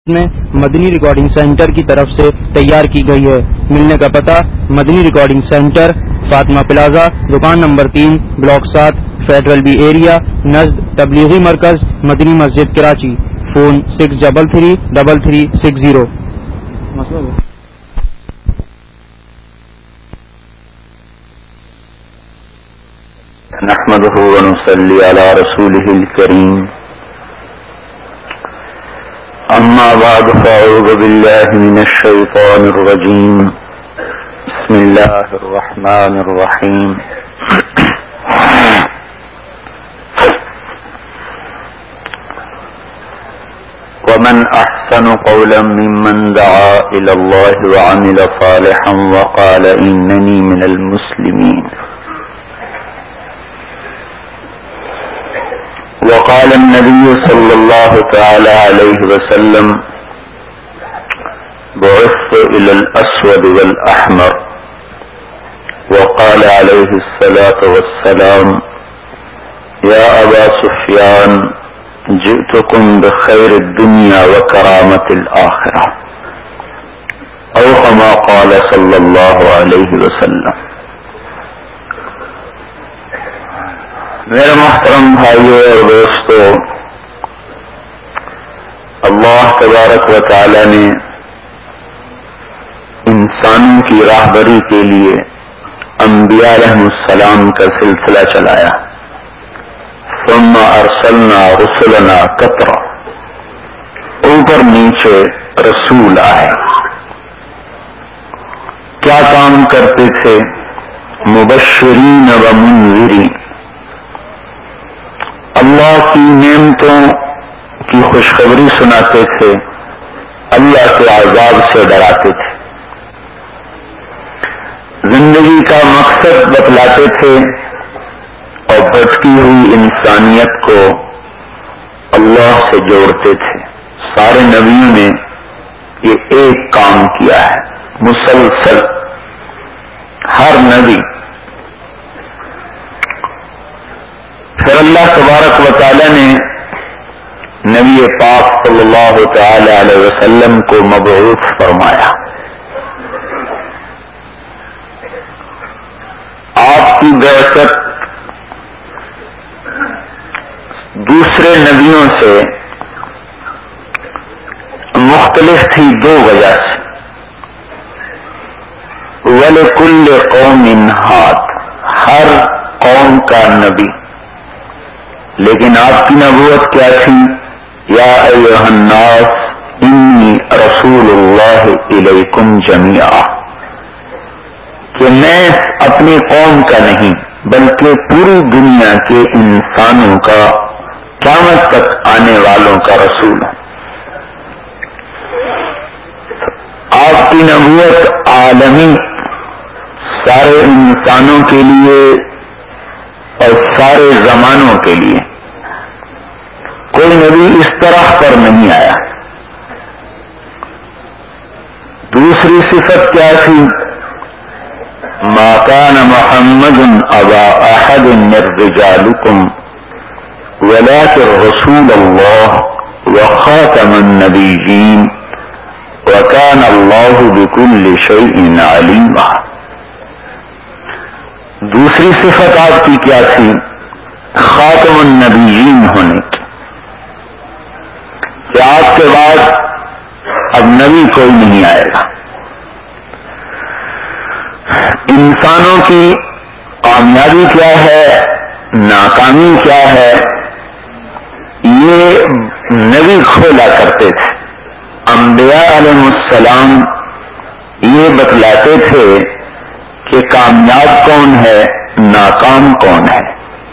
میں مدنی recording centre کی طرف سے تیار کی گئی ہے۔ ملنے کا پتہ Madani recording centre, Fatima plaza, دکان number 3، block 7، federal B area, نزد تبلیغی مرکز مدنی مسجد کراچی۔ فون 633360۔ نحمده ونصلي على رسوله الكريم، أما بعد فأعوذ بالله من الشيطان الرجيم، بسم الله الرحمن الرحيم۔ ومن أحسن قولا ممن دعا إلى الله وعمل صالحا وقال إنني من المسلمين۔ وقال النبي صلى الله تعالى عليه وسلم: بعثت إلى الأسود والأحمر۔ وقال عليه الصلاة والسلام: يا أبا سفيان جئتكم بخير الدنيا وكرامة الآخرة، أو كما قال صلى الله عليه وسلم۔ میرے محترم بھائیوں اور دوستو، اللہ تبارک و تعالی نے انسانوں کی راہبری کے لیے انبیاء علیہ السلام کا سلسلہ چلایا۔ ثم ارسلنا رسلنا کترا، اوپر نیچے رسول آئے۔ کیا کام کرتے تھے؟ مبشرین و منذرین، اللہ کی نعمتوں کی خوشخبری سناتے تھے، اللہ کے عذاب سے ڈراتے تھے، زندگی کا مقصد بتلاتے تھے اور بھٹکی ہوئی انسانیت کو اللہ سے جوڑتے تھے۔ سارے نبیوں نے یہ ایک کام کیا ہے مسلسل، ہر نبی۔ پھر اللہ تبارک و تعالی نے نبی پاک صلی اللہ تعالی علیہ وسلم کو مبعوث فرمایا۔ آپ کی بعثت دوسرے نبیوں سے مختلف تھی دو وجہ سے۔ وَلِكُلِّ قَوْمٍ هَادٍ، ہر قوم کا نبی، لیکن آپ کی نبوت کیا تھی؟ یا ایھا الناس انی رسول اللہ الیکم جمیعا، کہ میں اپنی قوم کا نہیں بلکہ پوری دنیا کے انسانوں کا، قیامت تک آنے والوں کا رسول ہوں۔ آپ کی نبوت عالمی، سارے انسانوں کے لیے اور سارے زمانوں کے لیے، کوئی نبی اس طرح پر نہیں آیا۔ دوسری صفت کیا تھی؟ ما كان محمد ابا احد من رجالكم ولكن رسول الله وخاتم النبيين وكان الله بكل شيء عليما۔ دوسری صفت آپ کی کیا تھی؟ خاتم النبیین ہونے کی، کہ آپ کے بعد اب نبی کوئی نہیں آئے گا۔ انسانوں کی کامیابی کیا ہے، ناکامی کیا ہے، یہ نبی کھولا کرتے تھے۔ انبیاء علیہ السلام یہ بتلاتے تھے کہ کامیاب کون ہے، ناکام کون ہے۔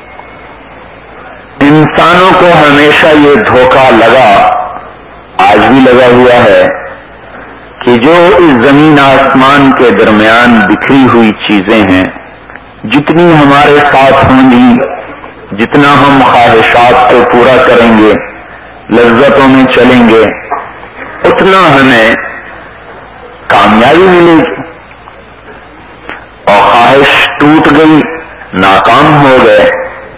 انسانوں کو ہمیشہ یہ دھوکہ لگا، آج بھی لگا ہوا ہے، کہ جو اس زمین آسمان کے درمیان بکھری ہوئی چیزیں ہیں، جتنی ہمارے ساتھ ہوں گی، جتنا ہم خواہشات کو پورا کریں گے، لذتوں میں چلیں گے، اتنا ہمیں کامیابی ملے گی، اور خواہش ٹوٹ گئی، ناکام ہو گئے۔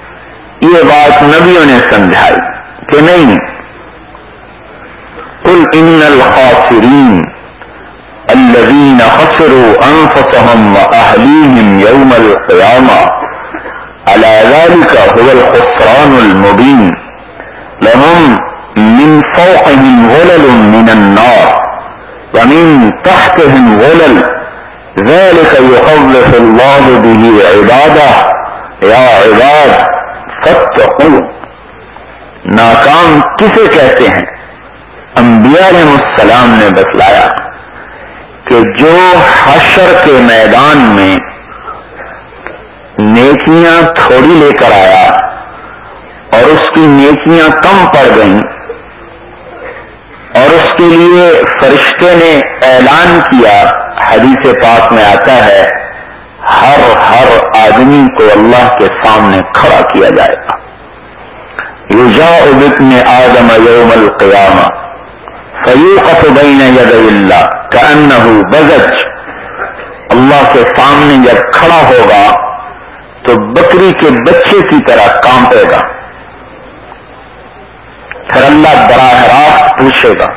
یہ بات نبیوں نے سمجھائی کہ نہیں، قل ان الخاسرین الذین خسروا انفسهم واهلیہم یوم القیامہ الا ذلک هو الخسران المبین لهم من فوقهم غلل من النار ومن تحتهم غلل ذلك يخوف الله به عباده یا عباد فاتقون. ناکام کسے کہتے ہیں؟ انبیاء علیہ السلام نے بتلایا کہ جو حشر کے میدان میں نیکیاں تھوڑی لے کر آیا اور اس کی نیکیاں کم پڑ گئیں اور اس کے لیے فرشتے نے اعلان کیا، حدیث پاک میں آتا ہے ہر آدمی کو اللہ کے سامنے کھڑا کیا جائے گا. یجاء بابن آدم یوم القیامہ فیوقف بین یدی اللہ کأنہ بزج. اللہ کے سامنے جب کھڑا ہوگا تو بکری کے بچے کی طرح کانپے گا. پھر اللہ براہ راست پوچھے گا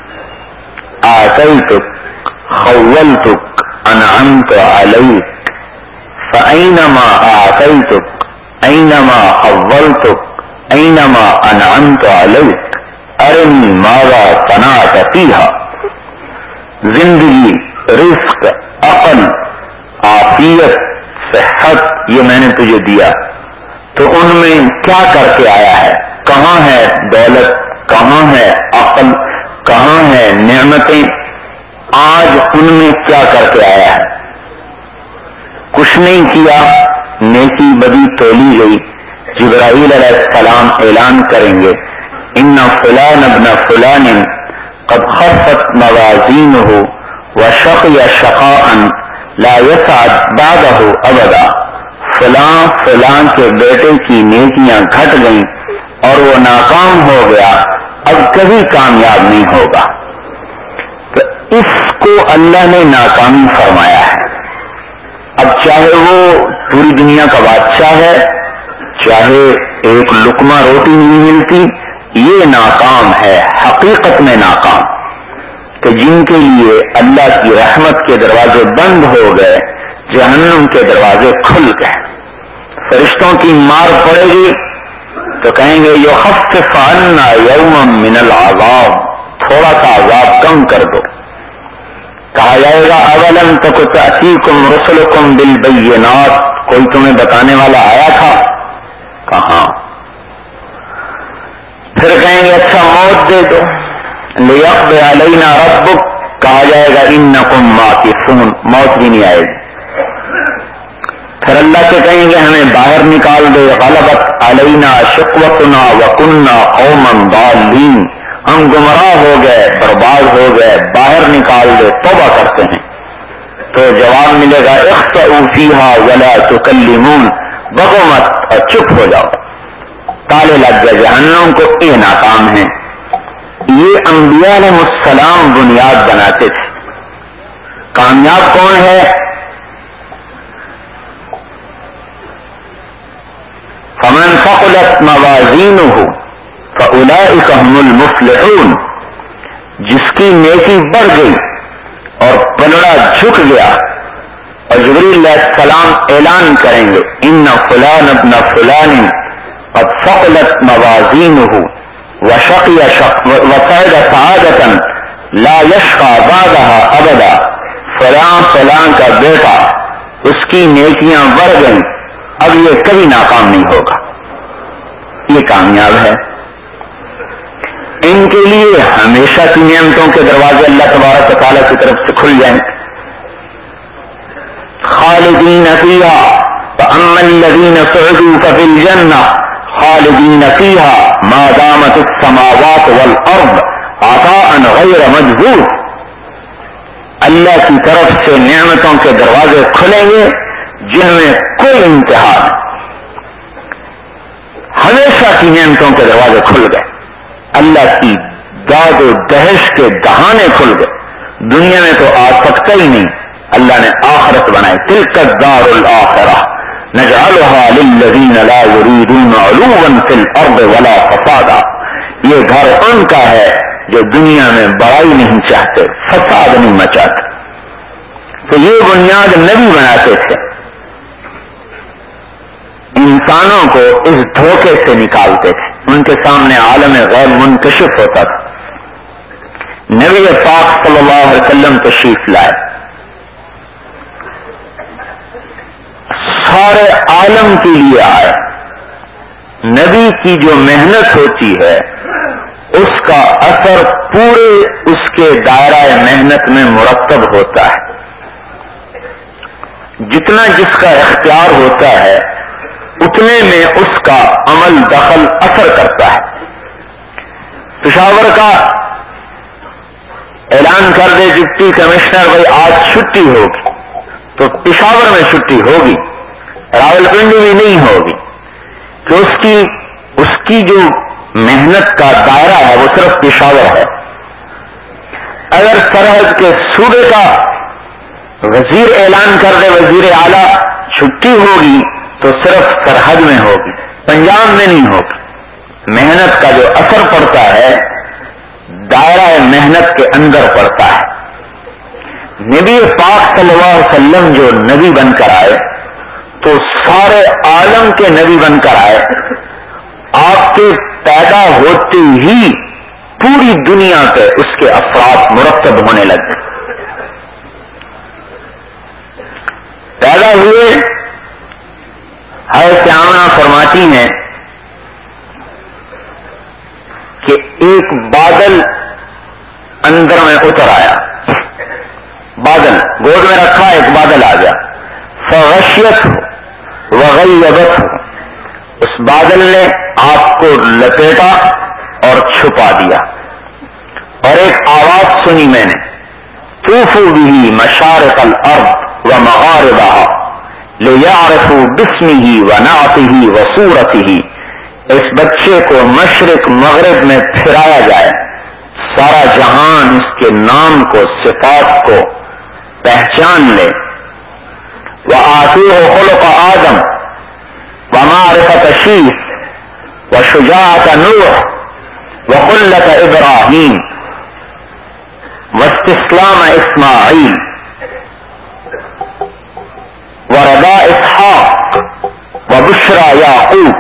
آتیتک خولتک انعمت علیک فأینما آتیتک اینما خولتک اینما انعمت علیک ارنی ماذا صنعت فیہا. زندگی، رزق، عقل، عافیت، صحت یہ میں نے تجھے دیا تو ان میں کیا کر کے آیا ہے؟ کہاں ہے دولت؟ کہاں ہے عقل؟ کہاں ہے نعمتیں؟ آج ان میں کیا کر کے آیا ہے؟ کچھ نہیں کیا. نیکی بدی تولی گئی. جبرائیل علیہ السلام اعلان کریں گے ان فلان ابن فلان قد خفت موازینہ وشقی شقاء لا يسعد بعدہ ابدا. فلاں کے بیٹے کی نیکیاں گھٹ گئیں اور وہ ناکام ہو گیا، اب کبھی کامیاب نہیں ہوگا. تو اس کو اللہ نے ناکامی فرمایا ہے. اب چاہے وہ پوری دنیا کا بادشاہ ہے، چاہے ایک لقمہ روٹی نہیں ملتی، یہ ناکام ہے، حقیقت میں ناکام. کہ جن کے لیے اللہ کی رحمت کے دروازے بند ہو گئے، جہنم کے دروازے کھل گئے. فرشتوں کی مار پڑے گی تو کہیں گے یخفف عنا یوما من العذاب، تھوڑا سا عذاب کم کر دو. کہا جائے گا اولم تک تأتیکم رسلکم بالبینات، کوئی تمہیں بتانے والا آیا تھا؟ کہاں. پھر کہیں گے اچھا موت دے دو. لیقضی علینا ربک، کہا جائے گا انکم ماکثون، موت بھی نہیں آئے گی. پھر اللہ سے کہیں گے ہمیں باہر نکال دے. غلبت علینا شقوتنا وکنا قوما ضالین، ہم گمراہ ہو گئے، برباد ہو گئے، باہر نکال دے. توبہ کرتے ہیں تو جواب ملے گا اخسئوا فیہا ولا تکلمون، بگو مت اور چپ ہو جاؤ. تالے لگ گئے جہنم کو. یہ ناکام ہیں. یہ انبیاء علیہ السلام بنیاد بناتے تھے. کامیاب کون ہے؟ فمن ثقلت موازینہ فاولئک هم المفلحون. جس کی نیکی بڑھ گئی اور پلڑا جھک گیا، اور جبریل علیہ السلام اعلان کریں گے ان فلان ابن فلان قد ثقلت موازینہ وسعد سعادة لا يشقى بعدها ابدا. فلاں کا بیٹا، اس کی نیکیاں بڑھ گئیں، اب یہ کبھی ناکام نہیں ہوگا. یہ کامیاب ہے. ان کے لیے ہمیشہ کی نعمتوں کے دروازے اللہ تبارک و تعالیٰ کی طرف سے کھل جائیں. خالدین فیہا فاما الذین سعدوا ففی الجنہ خالدین فیہا ما دامت السماوات والارض عطاء غیر مجذوذ. اللہ کی طرف سے نعمتوں کے دروازے کھلیں گے جن میں کوئی انتہا نہیں. ہمیشہ کی نعمتوں کے دروازے کھل گئے. اللہ کی داد و دہش کے دہانے کھل گئے. دنیا میں تو آ سکتا ہی نہیں. اللہ نے آخرت بنائی. تلک الدار الآخرہ نجعلها للذین لا یریدون علوا فی الارض ولا فسادا. یہ گھر ان کا ہے جو دنیا میں بڑائی نہیں چاہتے، فساد نہیں مچاتے. تو یہ بنیاد نبی بناتے تھے، انسانوں کو اس دھوکے سے نکالتے تھے. ان کے سامنے عالم غیب منکشف ہوتا تھا. نبی پاک صلی اللہ علیہ وسلم تشریف لائے، سارے عالم کے لیے آئے. نبی کی جو محنت ہوتی ہے اس کا اثر پورے اس کے دائرہ محنت میں مرتب ہوتا ہے. جتنا جس کا اختیار ہوتا ہے اتنے میں اس کا عمل دخل اثر کرتا ہے. پشاور کا اعلان کر دے ڈپٹی کمشنر بھائی آج چھٹی ہوگی، تو پشاور میں چھٹی ہوگی، راولپنڈی میں نہیں ہوگی، کہ اس کی جو محنت کا دائرہ ہے وہ صرف پشاور ہے. اگر سرحد کے صوبے کا وزیر اعلان کر دے وزیر اعلیٰ چھٹی ہوگی تو صرف سرحد میں ہوگی، پنجاب میں نہیں ہوگی. محنت کا جو اثر پڑتا ہے دائرہ محنت کے اندر پڑتا ہے. نبی پاک صلی اللہ علیہ وسلم جو نبی بن کر آئے تو سارے عالم کے نبی بن کر آئے. آپ کے پیدا ہوتے ہی پوری دنیا پہ اس کے اثرات مرتب ہونے لگے. پیدا ہوئے، حضرت آمنہ فرماتی ہیں کہ ایک بادل اندر میں اتر آیا، بادل گود میں رکھا، ایک بادل آ گیا. فغشیت وغیبت، اس بادل نے آپ کو لپیٹا اور چھپا دیا. اور ایک آواز سنی میں نے، طوفوا به مشارق الارض ومغاربها لیعرفوا باسمه ونعته وصورته. اس بچے کو مشرق مغرب میں پھرایا جائے، سارا جہان اس کے نام کو، صفات کو پہچان لے. وآتوه خلق آدم ومعرفة شیث وشجاعة نوح وخلة ابراہیم واستسلام اسماعیل ورضاء اسحاق وبشرى یعقوب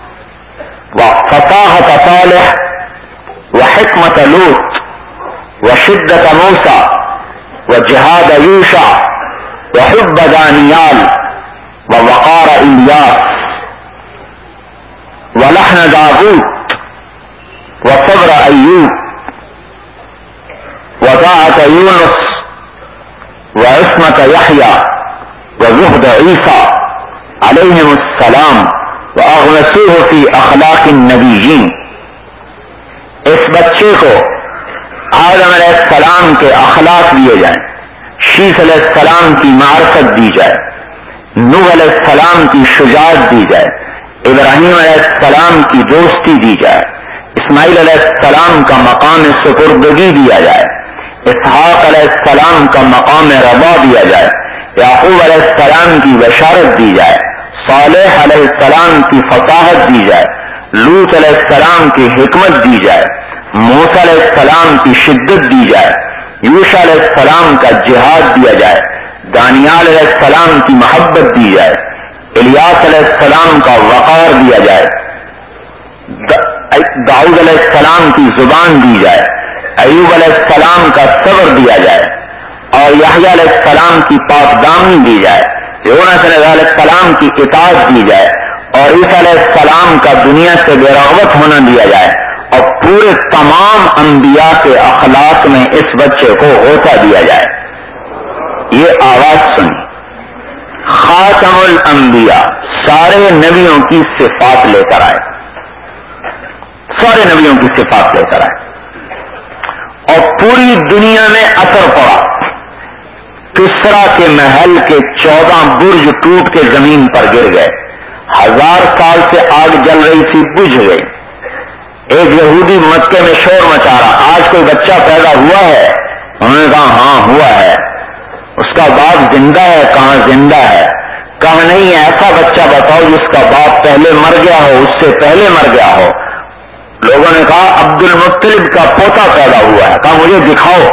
وفصاحة صالح وحکمة لوط وشدة موسى وجهاد یوشع وحب دانیال ووقار الیاس ولحن داود وصبر ایوب وطاعة یونس وعصمة یحییٰ وزہد عیسیٰ علیہم السلام واغمسوہ فی اخلاق النبیین. اس بچے کو آدم علیہ السلام کے اخلاق دیے جائیں، شیث علیہ السلام کی معرفت دی جائے، نوح علیہ السلام کی شجاعت دی جائے، ابراہیم علیہ السلام کی دوستی دی جائے، اسماعیل علیہ السلام کا مقام سپردگی دیا جائے، اسحاق علیہ السلام کا مقام رضا دیا جائے، یعقوب علیہ السلام کی بشارت دی جائے، صالح علیہ السلام کی فصاحت دی جائے، لوط علیہ السلام کی حکمت دی جائے، موسیٰ علیہ السلام کی شدت دی جائے، یوشع علیہ السلام کا جہاد دیا جائے، دانیال علیہ السلام کی محبت دی جائے، الیاس علیہ السلام کا وقار دیا جائے، داؤد علیہ السلام کی زبان دی جائے، ایوب علیہ السلام کا صبر دیا جائے، اور یحییٰ علیہ السلام کی پاک دامنی دی جائے، یونس علیہ السلام کی اطاعت دی جائے، اور عیسیٰ علیہ السلام کا دنیا سے بے رغبت ہونا دیا جائے، اور پورے تمام انبیاء کے اخلاق میں اس بچے کو ہوتا دیا جائے. یہ آواز سنی، خاتم الانبیاء سارے نبیوں کی صفات لے کر آئے، سارے نبیوں کی صفات لے کر آئے، اور پوری دنیا میں اثر پڑا. کسرا کے محل کے 14 برج ٹوٹ کے زمین پر گر گئے، 1000 سال سے آگ جل رہی تھی، بجھ گئی. ایک یہودی مکے میں شور مچا رہا، آج کوئی بچہ پیدا ہوا ہے؟ انہوں نے کہا ہاں ہوا ہے. اس کا باپ زندہ ہے؟ کہاں زندہ ہے. کہا نہیں، ایسا بچہ بتاؤ جس کا باپ پہلے مر گیا ہو، اس سے پہلے مر گیا ہو. لوگوں نے کہا عبد المطلب کا پوتا پیدا ہوا ہے، کہا مجھے دکھاؤ.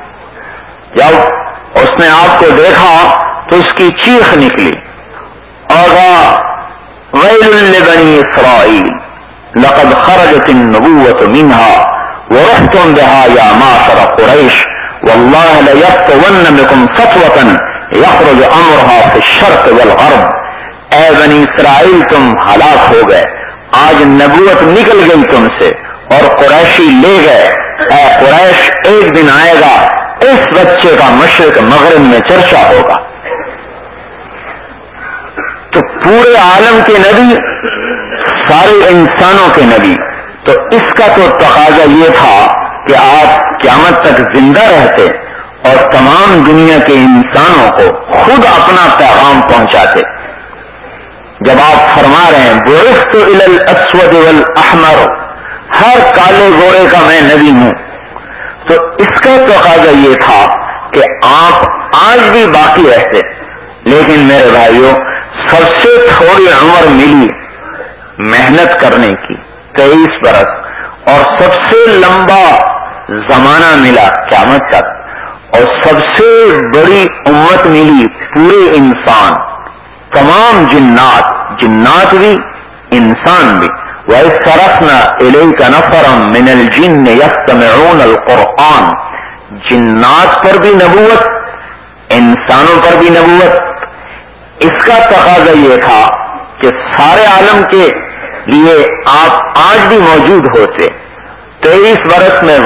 جب اس نے آپ کو دیکھا تو اس کی چیخ نکلی اور کہا ویل لبنی اسرائیل لقد خرجت النبوة منها ورحتم بها یا معشر قریش واللہ لیفتون بکم سطوة یخرج امرها فی الشرق والغرب. اے بنی اسرائیل تم ہلاک ہو گئے، آج نبوت نکل گئی تم سے اور قریشی لے گئے. اے قریش ایک دن آئے گا اس بچے کا مشرق مغرب میں چرچا ہوگا. تو پورے عالم کے نبی، سارے انسانوں کے نبی، تو اس کا تو تقاضا یہ تھا کہ آپ قیامت تک زندہ رہتے اور تمام دنیا کے انسانوں کو خود اپنا پیغام پہنچاتے. جب آپ فرما رہے ہیں بعثت الی الاسود والاحمر، ہر کالے گورے کا میں نبی ہوں، تو اس کا تقاضا یہ تھا کہ آپ آج بھی باقی رہتے. لیکن میرے بھائیوں، سب سے تھوڑی عمر ملی محنت کرنے کی 23 برس، اور سب سے لمبا زمانہ ملا قیامت تک، اور سب سے بڑی امت ملی پورے انسان، تمام جنات بھی انسان بھی. وَإِذْ صَرَفْنَا إِلَيْكَ نَفَرًا مِنَ الْجِنِّ يَسْتَمِعُونَ الْقُرْآنَ. جنات پر بھی نبوت، انسانوں پر بھی نبوت. اس کا تقاضا یہ تھا کہ سارے عالم کے لیے آپ آج بھی موجود ہوتے. 23 برس میں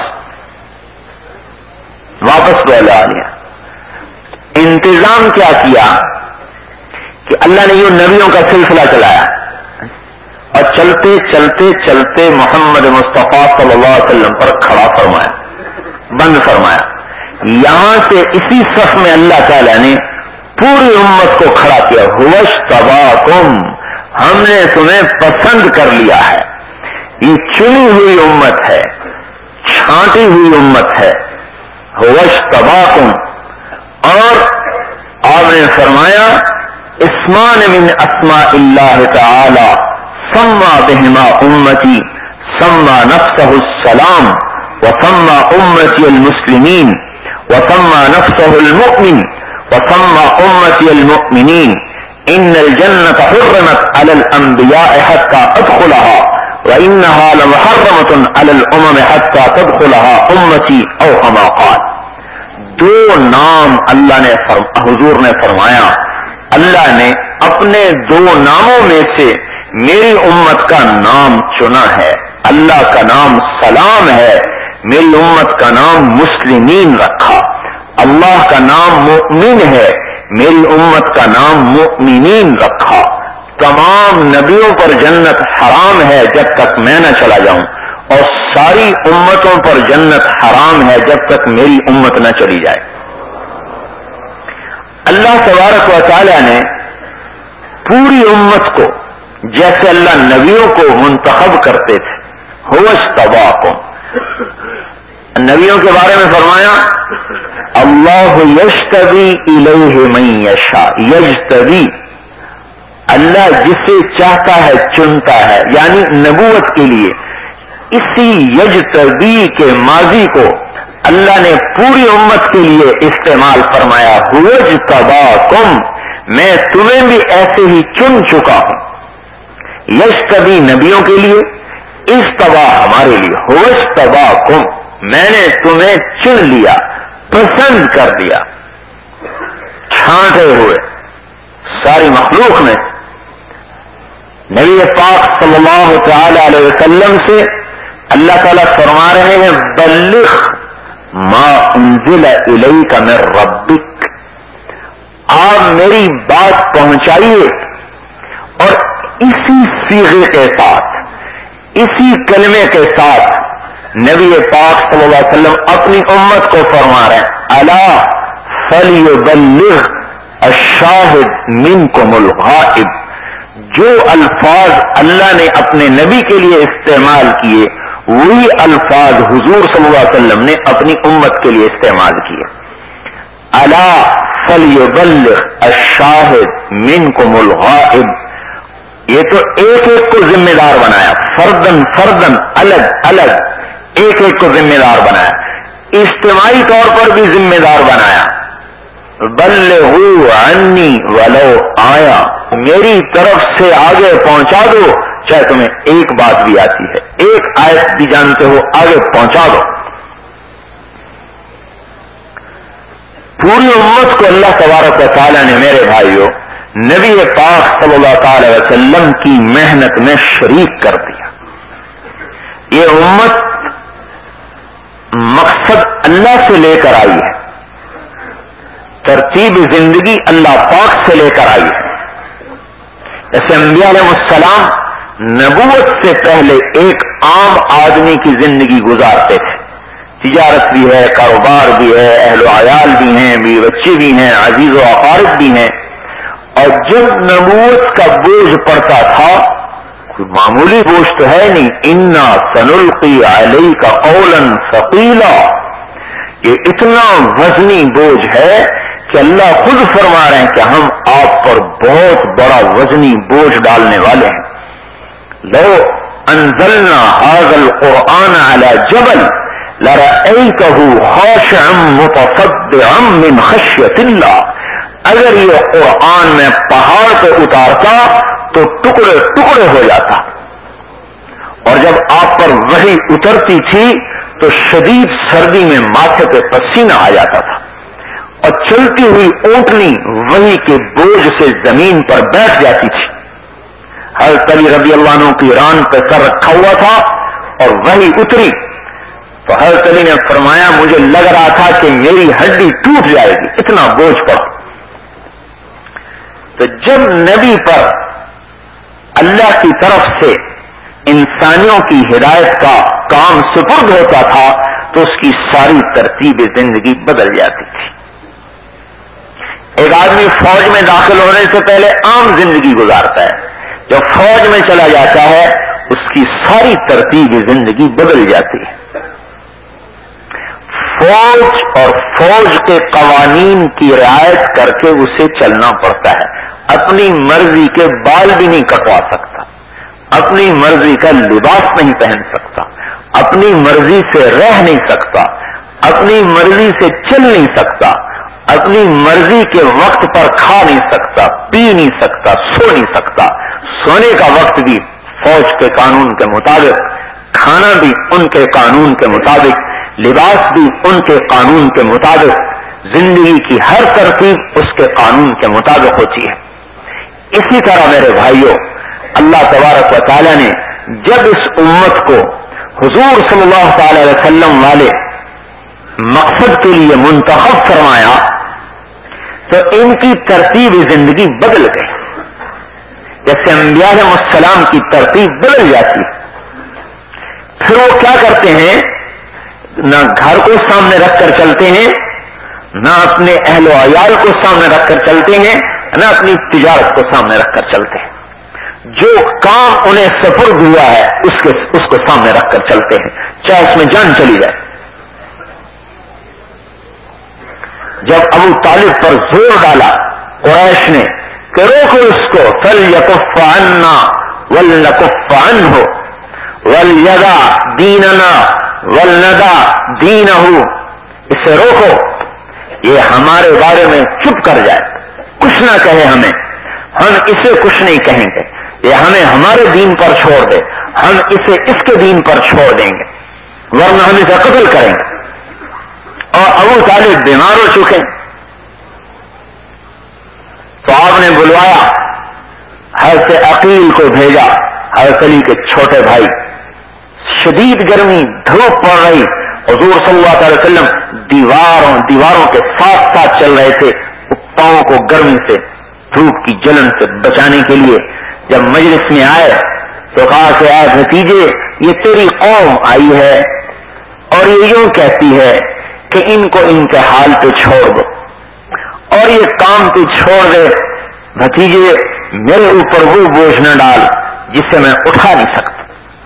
واپس بولا لیا. انتظام کیا کیا کہ اللہ نے یہ نبیوں کا سلسلہ چلایا اور چلتے چلتے چلتے محمد مصطفیٰ صلی اللہ علیہ وسلم پر کھڑا فرمایا، بند فرمایا. یہاں سے اسی صف میں اللہ تعالیٰ نے پوری امت کو کھڑا کیا. وَاجْتَبَاكُمْ، ہم نے تمہیں پسند کر لیا ہے. یہ چنی ہوئی امت ہے، چھانٹی ہوئی امت ہے. وَاجْتَبَاكُمْ، اور آپ نے فرمایا اسمان من اسماء اللہ تعالی سما بہما امتی، سما نفسه السلام وسما امتی المسلمین وسما نفسه المؤمن وسما امتی المؤمنین. ان الجنة حرمت على الانبیاء حتى ادخلها وانها لمحرمة على الامم حتى تدخلها امتی او كما قال. دو نام اللہ نے حضور نے فرمایا، اللہ نے اپنے دو ناموں میں سے میری امت کا نام چنا ہے. اللہ کا نام سلام ہے، میری امت کا نام مسلمین رکھا. اللہ کا نام مؤمن ہے، میری امت کا نام مؤمنین رکھا. تمام نبیوں پر جنت حرام ہے جب تک میں نہ چلا جاؤں، اور ساری امتوں پر جنت حرام ہے جب تک میری امت نہ چلی جائے. اللہ تبارک و تعالی نے پوری امت کو جیسے اللہ نبیوں کو منتخب کرتے تھے، وَاجْتَبَاكُمْ، نبیوں کے بارے میں فرمایا اللہ یجتبی الیہ من یشاء. یجتبی، اللہ جسے چاہتا ہے چنتا ہے، یعنی نبوت کے لیے. اسی یجتبی کے ماضی کو اللہ نے پوری امت کے لیے استعمال فرمایا. وَاجْتَبَاكُمْ، میں تمہیں بھی ایسے ہی چن چکا ہوں. یجتبی نبیوں کے لیے، اجتبا ہمارے لیے. وَاجْتَبَاكُمْ، میں نے تمہیں چن لیا، پسند کر دیا. چھانٹے ہوئے ساری مخلوق میں نبی پاک صلی اللہ تعالی علیہ وسلم سے اللہ تعالیٰ فرما رہے ہیں بلغ ما انزل الیک من ربک، آپ میری بات پہنچائیے. اور اسی صیغے کے ساتھ، اسی کلمے کے ساتھ نبی پاک صلی اللہ علیہ وسلم اپنی امت کو فرما رہے ہیں الا فلیبلغ الشاہد منکم الغائب. جو الفاظ اللہ نے اپنے نبی کے لیے استعمال کیے وہی الفاظ حضور صلی اللہ علیہ وسلم نے اپنی امت کے لیے استعمال کیے. الا فلیبلغ الشاہد منکم الغائب. یہ تو ایک ایک کو ذمہ دار بنایا، فردن فردن، الگ الگ ایک ایک کو ذمہ دار بنایا، اجتماعی طور پر بھی ذمہ دار بنایا. بلغوا عنی ولو آیا، میری طرف سے آگے پہنچا دو چاہے تمہیں ایک بات بھی آتی ہے، ایک آیت بھی جانتے ہو، آگے پہنچا دو. پوری امت کو اللہ تبارک و تعالیٰ نے میرے بھائیوں نبی پاک صلی اللہ تعالی وسلم کی محنت میں شریک کر دیا. یہ امت مقصد اللہ سے لے کر آئی ہے، ترتیب زندگی اللہ پاک سے لے کر آئی ہے. جیسے انبیاء علیہ السلام نبوت سے پہلے ایک عام آدمی کی زندگی گزارتے تھے، تجارت بھی ہے، کاروبار بھی ہے، اہل و عیال بھی ہیں، بیوی بچے بھی ہیں، عزیز و اقارب بھی ہیں. اور جب نبوت کا بوجھ پڑتا تھا، کوئی معمولی بوجھ تو ہے نہیں، انا سنلقی علیک قولا ثقیلا، یہ اتنا وزنی بوجھ ہے کہ اللہ خود فرما رہے ہیں کہ ہم آپ پر بہت بڑا وزنی بوجھ ڈالنے والے ہیں. لو انزلنا هذا القرآن على جبل لرأيته خاشعا متصدعا من خشية الله، اگر یہ قرآن میں پہاڑ پہ اتارتا تو ٹکڑے ٹکڑے ہو جاتا. اور جب آپ پر وحی اترتی تھی تو شدید سردی میں ماتھے پہ پسینہ آ جاتا تھا، اور چلتی ہوئی اونٹنی وحی کے بوجھ سے زمین پر بیٹھ جاتی تھی. حضرت علی رضی اللہ عنہ کی ران پہ سر رکھا ہوا تھا اور وحی اتری تو حضرت علی نے فرمایا مجھے لگ رہا تھا کہ میری ہڈی ٹوٹ جائے گی، اتنا بوجھ پڑا. تو جب نبی پر اللہ کی طرف سے انسانیوں کی ہدایت کا کام سپرد ہوتا تھا تو اس کی ساری ترتیب زندگی بدل جاتی تھی. ایک آدمی فوج میں داخل ہونے سے پہلے عام زندگی گزارتا ہے، جب فوج میں چلا جاتا ہے اس کی ساری ترتیب زندگی بدل جاتی ہے. فوج اور فوج کے قوانین کی رعایت کر کے اسے چلنا پڑتا ہے. اپنی مرضی کے بال بھی نہیں کٹوا سکتا، اپنی مرضی کا لباس نہیں پہن سکتا، اپنی مرضی سے رہ نہیں سکتا، اپنی مرضی سے چل نہیں سکتا، اپنی مرضی کے وقت پر کھا نہیں سکتا، پی نہیں سکتا، سو نہیں سکتا. سونے کا وقت بھی فوج کے قانون کے مطابق، کھانا بھی ان کے قانون کے مطابق، لباس بھی ان کے قانون کے مطابق، زندگی کی ہر ترتیب اس کے قانون کے مطابق ہوتی ہے. اسی طرح میرے بھائیوں اللہ تبارک و تعالی نے جب اس امت کو حضور صلی اللہ تعالی علیہ وسلم والے مقصد کے لیے منتخب فرمایا تو ان کی ترتیب زندگی بدل گئی. جیسے انبیاء علیہ السلام کی ترتیب بدل جاتی، پھر وہ کیا کرتے ہیں، نہ گھر کو سامنے رکھ کر چلتے ہیں، نہ اپنے اہل و عیال کو سامنے رکھ کر چلتے ہیں، نہ اپنی تجارت کو سامنے رکھ کر چلتے ہیں. جو کام انہیں سپرد ہوا ہے اس کو سامنے رکھ کر چلتے ہیں، چاہے اس میں جان چلی جائے. جب ابو طالب پر زور ڈالا قریش نے کہ روکو اس کو، فَلْيَكُفَّ عَنَّا وَلْنَكُفَّ عَنْهُ وَلْيَدَعْ دِينَنَا وَلْنَدَعْ دِينَهُ، اسے روکو، یہ ہمارے بارے میں چپ کر جائے، کچھ نہ کہے ہمیں، ہم اسے کچھ نہیں کہیں گے، یہ ہمیں ہمارے دین پر چھوڑ دے، ہم اسے اس کے دین پر چھوڑ دیں گے، ورنہ ہم اسے قتل کریں گے. اور ابو طالب بیمار ہو چکے تو آپ نے بلوایا، حضرت عقیل کو بھیجا، حضرت علی کے چھوٹے بھائی. شدید گرمی، دھوپ پڑ رہی، حضور صلی اللہ علیہ وسلم دیواروں کے ساتھ ساتھ چل رہے تھے پاؤں کو گرمی سے، دھوپ کی جلن سے بچانے کے لیے. جب مجلس میں آئے تو کہا کہ اے بھتیجے، یہ تیری قوم آئی ہے اور یہ یوں کہتی ہے کہ ان کو ان کے حال پہ چھوڑ دو اور یہ کام تو چھوڑ دے. بھتیجے میرے اوپر وہ بوجھ نہ ڈال جسے میں اٹھا نہیں سکتا.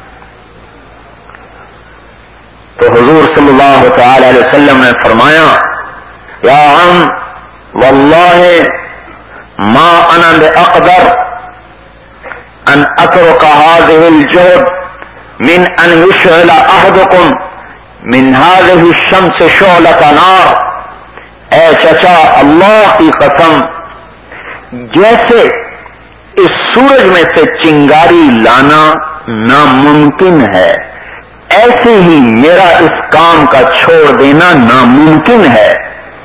تو حضور صلی اللہ تعالی علیہ وسلم نے فرمایا، یا عم واللہ ما انا باقدر ان اترك هذه الجهد من ان يشعل احدكم من هذه الشمس شعلة نار. اے چچا اللہ کی قسم، جیسے اس سورج میں سے چنگاری لانا ناممکن ہے، ایسے ہی میرا اس کام کا چھوڑ دینا ناممکن ہے.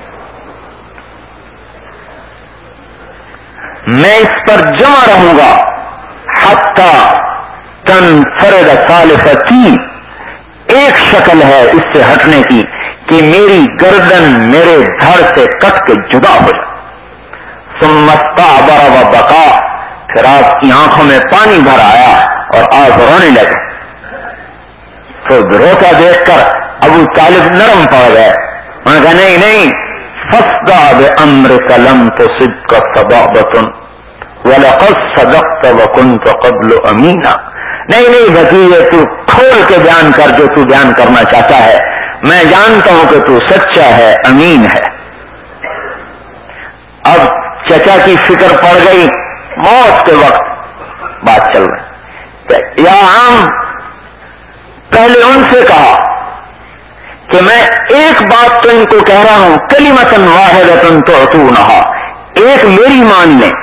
میں اس پر جمع رہوں گا حتی تنفرد سالفتی. ایک شکل ہے اس سے ہٹنے کی کہ میری گردن میرے دھڑ سے کٹ کے جدا ہو جائے. ثم استعبر وبکا. پھر آپ کی آنکھوں میں پانی بھر آیا اور آپ رونے لگے. تو روتا دیکھ کر ابو طالب نرم پڑ گئے. انہوں نے کہا نہیں نہیں، فاصدع بامرک لم تصبک صبابۃ ولقد صدقت وكنت قبل امینا. نہیں نہیں بھتیجے، تو کھول کے بیان کر جو تو بیان کرنا چاہتا ہے. میں جانتا ہوں کہ تو سچا ہے، امین ہے. اب چچا کی فکر پڑ گئی، موت کے وقت بات چل رہی. یا عام پہلے ان سے کہا کہ میں ایک بات تو ان کو کہہ رہا ہوں، کلمۃ واحدۃ تعطونھا. ایک میری مان لیں،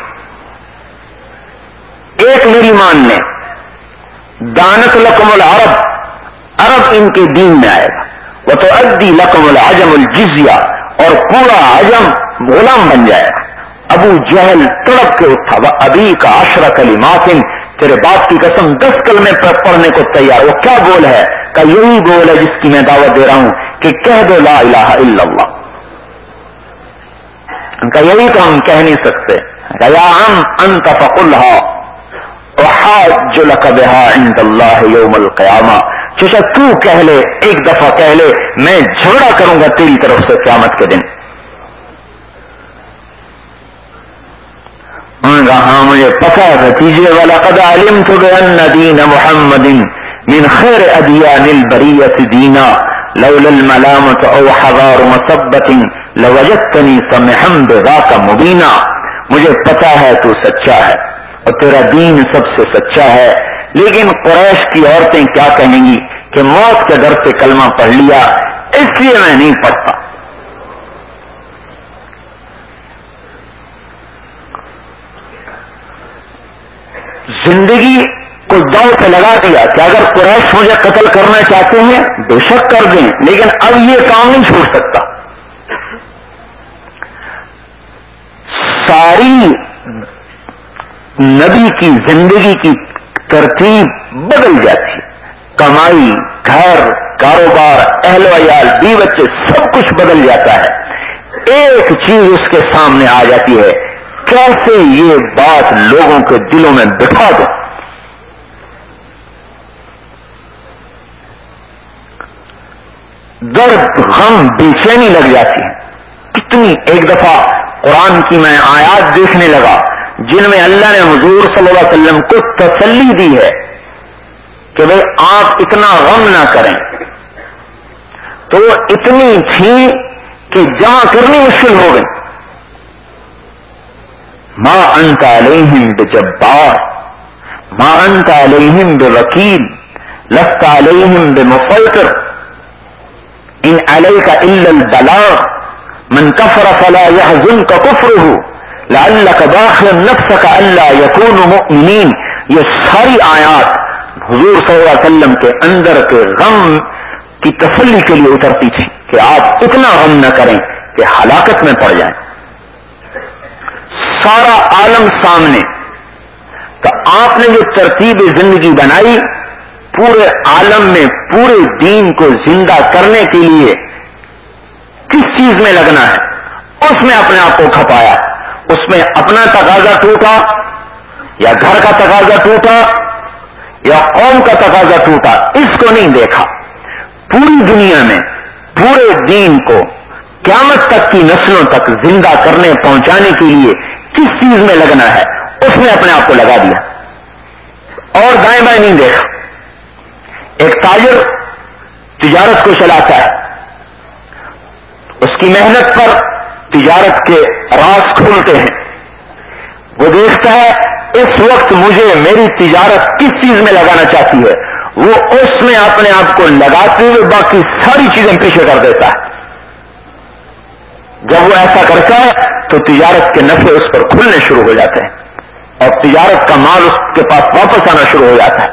ایک میری مان لیں. دانت لکم العرب، عرب ان کے دین میں آئے گا. وتؤدی لکم العجم الجزیہ، اور پورا عجم غلام بن جائے گا. ابو جہل تڑپ کے اٹھا. ابھی کا 10 کلمات، تیرے باپ کی قسم 10 کلمے پڑھنے کو تیار. وہ کیا بول ہے؟ کہ یہی بول ہے جس کی میں دعوت دے رہا ہوں کہ کہہ دو لا الہ الا اللہ. ان کا یہی تو ہم کہہ نہیں سکتے. یا عم انت فقلھا احاج لک بها عند اللہ یوم القیامہ. چچا تو کہہ لے، ایک دفعہ کہہ لے، میں جھگڑا کروں گا تیری طرف سے قیامت کے دن. انہوں نے کہا ہاں مجھے پتا ہے بھتیجے. وَلَقَدْ عَلِمْتُ بِأَنَّ دِينَ مُحَمَّدٍ مِنْ خَيْرِ أَدْيَانِ الْبَرِيَّةِ دِينًا لَوْلَا الْمَلَامَةُ أَوْ حَذَارُ مَصَبَّةٍ لَوَجَدْتَنِي سَمِحًا بِذَاكَ مُبِينًا. مجھے پتا ہے تو سچا ہے اور تیرا دین سب سے سچا ہے، لیکن قریش کی عورتیں کیا کہیں گی کہ موت کے ڈر سے کلمہ پڑھ لیا، اس لیے میں نہیں پڑھتا. زندگی کو داؤ پہ لگا دیا کہ اگر قریش مجھے قتل کرنا چاہتے ہیں بے شک کر دیں، لیکن اب یہ کام نہیں چھوڑ سکتا. ساری نبی کی زندگی کی ترتیب بدل جاتی. کمائی، گھر، کاروبار، اہل وعیال، بیوی بچے، سب کچھ بدل جاتا ہے. ایک چیز اس کے سامنے آ جاتی ہے، کیسے یہ بات لوگوں کے دلوں میں بٹھا دو. درد، غم، بے چینی لگ جاتی ہے. کتنی ایک دفعہ قرآن کی میں آیات دیکھنے لگا جن میں اللہ نے حضور صلی اللہ علیہ وسلم کو تسلی دی ہے کہ بھئی آپ اتنا غم نہ کریں. تو وہ اتنی تھی کہ جمع کرنی مشکل ہو گئی. ما انت علیہم بجبار ما انت علیہم بوکیل لست علیہم بمسیطر ان علیک الا البلاغ من کفر فلا یحزنک کفرہ لعلک باخع نفسک الا یکونوا مؤمنین. یہ ساری آیات حضور صلی اللہ علیہ وسلم کے اندر کے غم کی تسلی کے لیے اترتی تھی کہ آپ اتنا غم نہ کریں کہ ہلاکت میں پڑ جائیں. سارا عالم سامنے، تو آپ نے جو ترتیب زندگی بنائی پورے عالم میں پورے دین کو زندہ کرنے کے لیے کس چیز میں لگنا ہے، اس میں اپنے آپ کو کھپایا. اس میں اپنا تقاضا ٹوٹا یا گھر کا تقاضا ٹوٹا یا قوم کا تقاضا ٹوٹا، اس کو نہیں دیکھا. پوری دنیا میں پورے دین کو قیامت تک کی نسلوں تک زندہ کرنے پہنچانے کے لیے کس چیز میں لگنا ہے، اس میں اپنے آپ کو لگا دیا اور دائیں بائیں نہیں دیکھا. ایک تاجر تجارت کو چلاتا ہے، اس کی محنت پر تجارت کے راز کھولتے ہیں. وہ دیکھتا ہے اس وقت مجھے میری تجارت کس چیز میں لگانا چاہتی ہے، وہ اس میں اپنے آپ کو لگاتے ہوئے باقی ساری چیزیں پیچھے کر دیتا ہے. جب وہ ایسا کرتا ہے تو تجارت کے نفع اس پر کھلنے شروع ہو جاتے ہیں اور تجارت کا مال اس کے پاس واپس آنا شروع ہو جاتا ہے.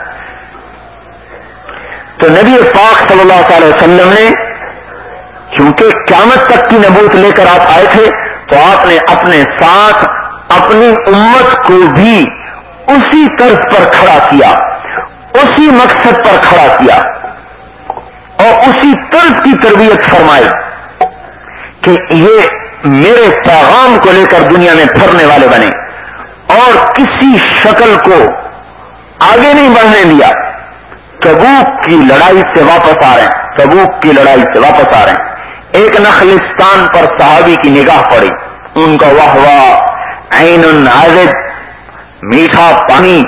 تو نبی پاک صلی اللہ علیہ وسلم نے کیونکہ قیامت تک کی نبوت لے کر آپ آئے تھے، تو آپ نے اپنے ساتھ اپنی امت کو بھی اسی طرز پر کھڑا کیا، اسی مقصد پر کھڑا کیا اور اسی طرز کی تربیت فرمائی کہ یہ میرے پیغام کو لے کر دنیا میں پھرنے والے بنے اور کسی شکل کو آگے نہیں بڑھنے دیا. تبوک کی لڑائی سے واپس آ رہے ہیں، تبوک کی لڑائی سے واپس آ رہے ہیں. ایک نخلستان پر صحابی کی نگاہ پڑی، ان کا واہ واہ، عین عذب، میٹھا پانی،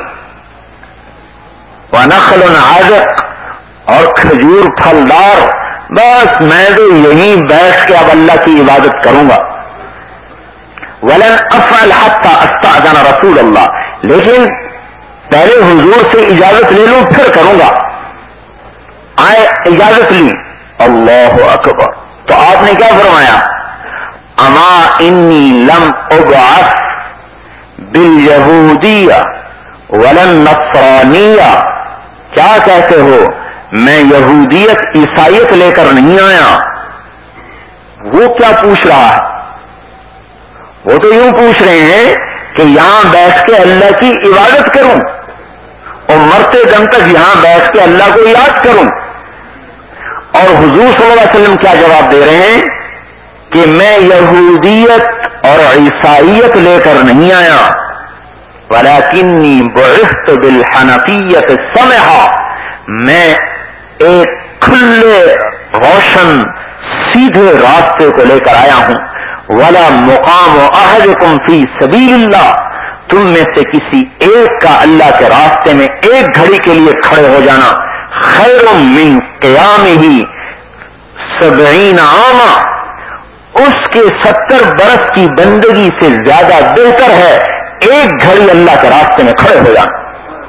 ونخل عذق، اور کھجور پھلدار. بس میں تو یہیں بیٹھ کے اب اللہ کی عبادت کروں گا. ولن افعل حتى استأذن رسول اللہ، لیکن پہلے حضور سے اجازت لے لوں پھر کروں گا. آئے اجازت لی، اللہ اکبر. تو آپ نے کیا فرمایا؟ اما انی لم ابعث بالیہودیہ ولن نصرانیہ. کیا کہتے ہو؟ میں یہودیت عیسائیت لے کر نہیں آیا. وہ کیا پوچھ رہا ہے؟ وہ تو یوں پوچھ رہے ہیں کہ یہاں بیٹھ کے اللہ کی عبادت کروں اور مرتے دم تک یہاں بیٹھ کے اللہ کو یاد کروں. اور حضور صلی اللہ علیہ وسلم کیا جواب دے رہے ہیں کہ میں یہودیت اور عیسائیت لے کر نہیں آیا، ولکنی بعثت بالحنفیۃ السمحہ. میں ایک کھلے روشن سیدھے راستے کو لے کر آیا ہوں. ولا مقام احدکم فی سبیل اللہ. تم میں سے کسی ایک کا اللہ کے راستے میں ایک گھڑی کے لیے کھڑے ہو جانا خیر من قیامہ 70 عاما، اس کے 70 برس کی بندگی سے زیادہ بہتر ہے ایک گھڑی اللہ کے راستے میں کھڑے ہو جانا.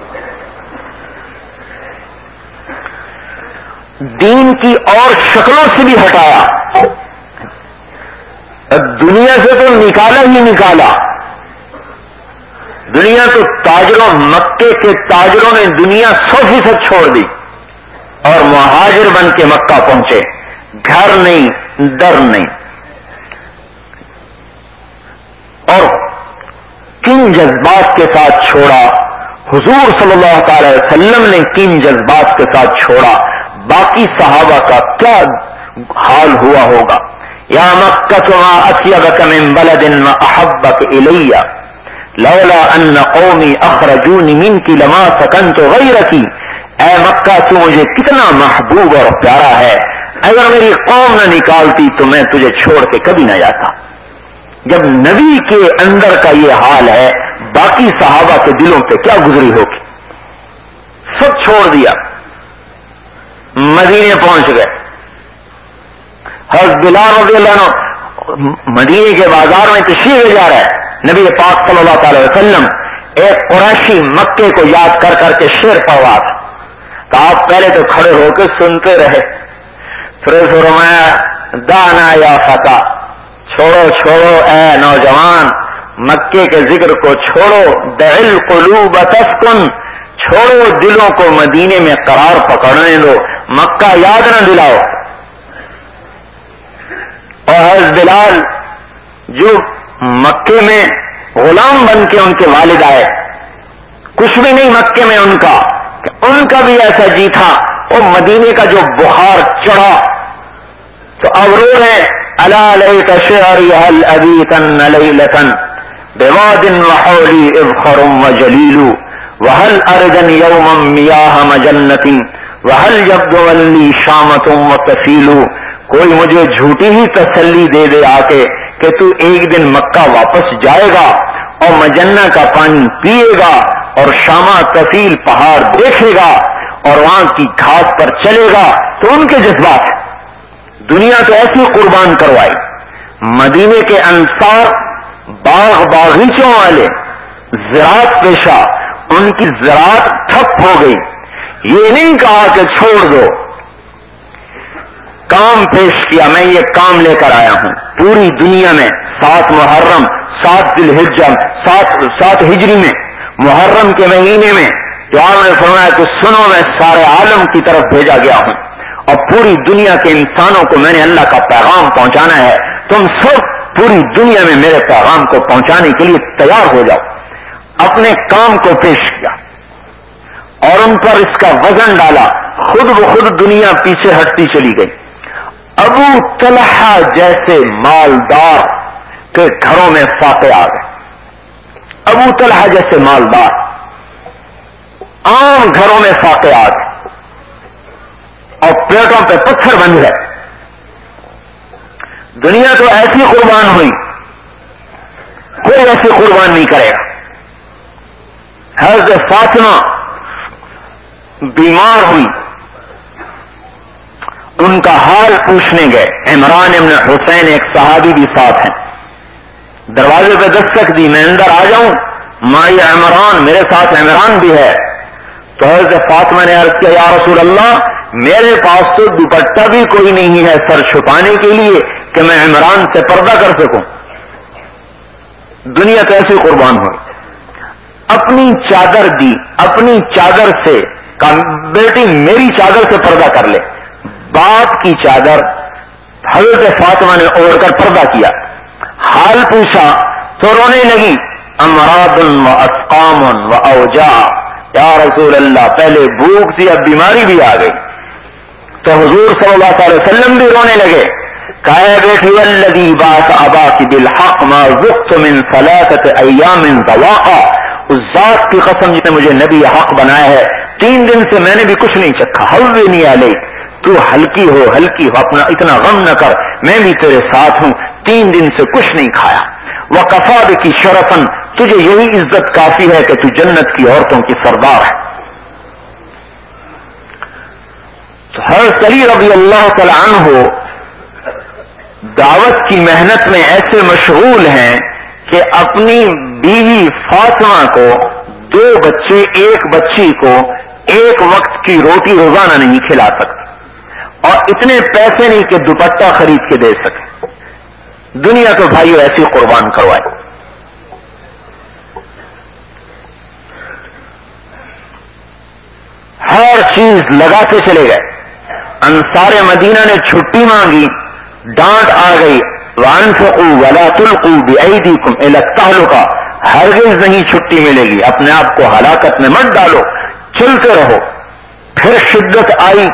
دین کی اور شکلوں سے بھی ہٹایا، دنیا سے تو نکالا ہی نکالا. دنیا تو تاجروں، مکے کے تاجروں نے دنیا 100% چھوڑ دی اور مہاجر بن کے مکہ پہنچے. گھر نہیں، در نہیں. اور کن جذبات کے ساتھ چھوڑا حضور صلی اللہ تعالی وسلم نے، کن جذبات کے ساتھ چھوڑا. باقی صحابہ کا کیا حال ہوا ہوگا. یا مکہ ما اطیبک من بلد ما احبک الی لولا ان قومی اخرجونی منک لما سکنت غیرکی. اے مکہ تو مجھے کتنا محبوب اور پیارا ہے، اگر میری قوم نہ نکالتی تو میں تجھے چھوڑ کے کبھی نہ جاتا. جب نبی کے اندر کا یہ حال ہے، باقی صحابہ کے دلوں پہ کیا گزری ہوگی. سب چھوڑ دیا، مدینے پہنچ گئے. حضرت بلال رضی اللہ عنہ مدینے کے بازار میں تشریف لے جا رہا ہے. نبی پاک صلی اللہ تعالی وسلم ایک قریشی مکے کو یاد کر کر کے شعر پڑھا تھا. تو آپ پہلے تو کھڑے ہو کے سنتے رہے، پھر فرمایا دانا یا فتح، چھوڑو چھوڑو اے نوجوان، مکے کے ذکر کو چھوڑو. دع القلوب تسکن، چھوڑو دلوں کو مدینے میں قرار پکڑنے دو، مکہ یاد نہ دلاؤ. اور حضرت بلال جو مکے میں غلام بن کے ان کے والد آئے، کچھ بھی نہیں مکے میں ان کا، ان کا بھی ایسا جی تھا. اور مدینے کا جو بخار چڑھا تو اب رو رہے، الا لیت شعری هل ابیتن لیلۃ بواد وحولی اذخر وجلیل وهل ارجن یوما میاہ مجنۃ وهل یبدو لی شامۃ وتفیل. کوئی مجھے جھوٹی ہی تسلی دے دے آ کے کہ تو ایک دن مکہ واپس جائے گا اور مجنہ کا پانی پیے گا اور شامہ تفیل پہاڑ دیکھے گا اور وہاں کی گھاس پر چلے گا. تو ان کے جذبات دنیا تو ایسی قربان کروائی. مدینے کے انصار باغ باغیچوں والے زراعت پیشہ، ان کی زراعت ٹھپ ہو گئی. یہ نہیں کہا کہ چھوڑ دو، کام پیش کیا، میں یہ کام لے کر آیا ہوں. پوری دنیا میں 7 محرم 7 ذی الحجہ 7 ہجری میں محرم کے مہینے میں جو آپ نے فرمایا کہ سنو میں سارے عالم کی طرف بھیجا گیا ہوں اور پوری دنیا کے انسانوں کو میں نے اللہ کا پیغام پہنچانا ہے. تم سب پوری دنیا میں میرے پیغام کو پہنچانے کے لیے تیار ہو جاؤ. اپنے کام کو پیش کیا اور ان پر اس کا وزن ڈالا. خود بخود دنیا پیچھے ہٹتی چلی گئی. ابو طلحہ جیسے مالدار کے گھروں میں فاقے آ گئے. ابو طلحہ جیسے مالدار عام گھروں میں فاقے آ گئے اور پیٹوں پہ پتھر بن گئے. دنیا تو ایسی قربان ہوئی، کوئی ایسی قربان نہیں کرے گا. حضرت فاطمہ بیمار ہوئی، ان کا حال پوچھنے گئے. عمران ابن حسین ایک صحابی بھی ساتھ ہیں. دروازے پہ دستک دی، میں اندر آ جاؤں؟ مائی عمران، میرے ساتھ عمران بھی ہے. تو حضرت فاطمہ نے عرض کیا یا رسول اللہ، میرے پاس تو دوپٹہ بھی کوئی نہیں ہے سر چھپانے کے لیے کہ میں عمران سے پردہ کر سکوں. دنیا کیسی قربان ہوئی. اپنی چادر دی، اپنی چادر سے کہا بیٹی میری چادر سے پردہ کر لے. باپ کی چادر حضرت فاطمہ نے اوڑھ کر پردہ کیا. حال پوچھا تو رونے لگی. امراض و اسقام و اوجاع، یا رسول اللہ پہلے بھوک تھی اب بیماری بھی آ گئی. تو حضور صلی اللہ علیہ وسلم بھی رونے لگے. کہا بیٹی والذی بعث اباک بالحق ما ذقت من 3 ایام ذواقا، اس ذات کی قسم جس نے مجھے نبی حق بنایا ہے 3 دن سے میں نے بھی کچھ نہیں چکھا. حوّنی علیک، تو ہلکی ہو ہلکی ہو، اپنا اتنا غم نہ کر، میں بھی تیرے ساتھ ہوں. 3 دن سے کچھ نہیں کھایا. وکفا بکی شرفن، تجھے یہی عزت کافی ہے کہ تو جنت کی عورتوں کی سردار ہے. تو حضرت علی رضی اللہ تعالی عنہ دعوت کی محنت میں ایسے مشغول ہیں کہ اپنی بیوی فاطمہ کو 2 بچے 1 بچی کو 1 وقت کی روٹی روزانہ نہیں کھلا سکتے اور اتنے پیسے نہیں کہ دوپٹہ خرید کے دے سکے. دنیا تو بھائیو ایسی قربان کروائے. ہر چیز لگاتے چلے گئے. انصار مدینہ نے چھٹی مانگی، ڈانٹ آ گئی. وانفقوا ولا تلقوا بأيديكم الى التهلكة، ہرگز نہیں چھٹی ملے گی، اپنے آپ کو ہلاکت میں مت ڈالو، چلتے رہو. پھر شدت آئی،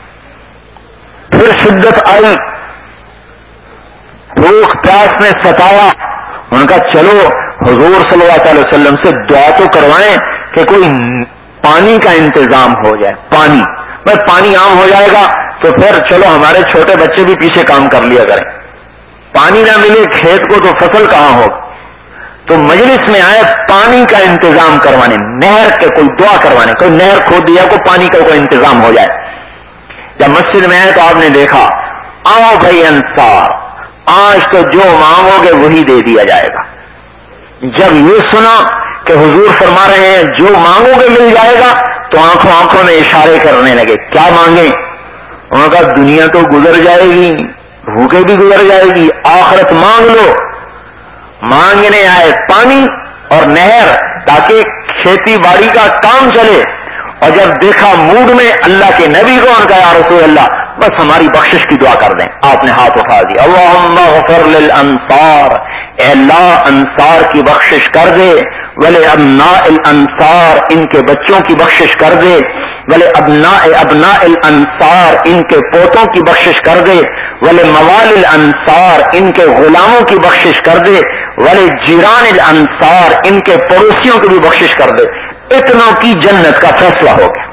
بھوک پیاس نے ستایا. ان کا چلو حضور صلی اللہ علیہ وسلم سے دعا تو کروائیں کہ کوئی پانی کا انتظام ہو جائے. پانی عام ہو جائے گا تو پھر چلو ہمارے چھوٹے بچے بھی پیچھے کام کر لیا کریں. پانی نہ ملے کھیت کو تو فصل کہاں ہوگا. تو مجلس میں آئے پانی کا انتظام کروانے، نہر کے کوئی دعا کروانے، کوئی نہر کھود دیا کو پانی کا کوئی انتظام ہو جائے. جب مسجد میں آئے تو آپ نے دیکھا آؤ بھائی انصار، آج تو جو مانگو گے وہی دے دیا جائے گا. جب یہ سنا کہ حضور فرما رہے ہیں جو مانگو گے مل جائے گا تو آنکھوں میں اشارے کرنے لگے. کیا مانگیں؟ انہوں نے کہا دنیا تو گزر جائے گی، بھوکے بھی گزر جائے گی، آخرت مانگ لو. مانگنے آئے پانی اور نہر تاکہ کھیتی باڑی کا کام چلے. اور جب دیکھا موڈ میں اللہ کے نبی کو، ان کا یا رسول اللہ بس ہماری بخشش کی دعا کر دیں. آپ نے ہاتھ اٹھا دیا، اللہم اغفر للانصار، اے اللہ انصار کی بخشش کر دے. ولابناء الانصار، ان کے بچوں کی بخشش کر دے. ولابناء الانصار، ان کے پوتوں کی بخشش کر دے. ولموال الانصار، ان کے غلاموں کی بخشش کر دے. ولجیران الانصار، ان کے پڑوسیوں کی بھی بخشش کر دے. اتنوں کی جنت کا فیصلہ ہو گیا.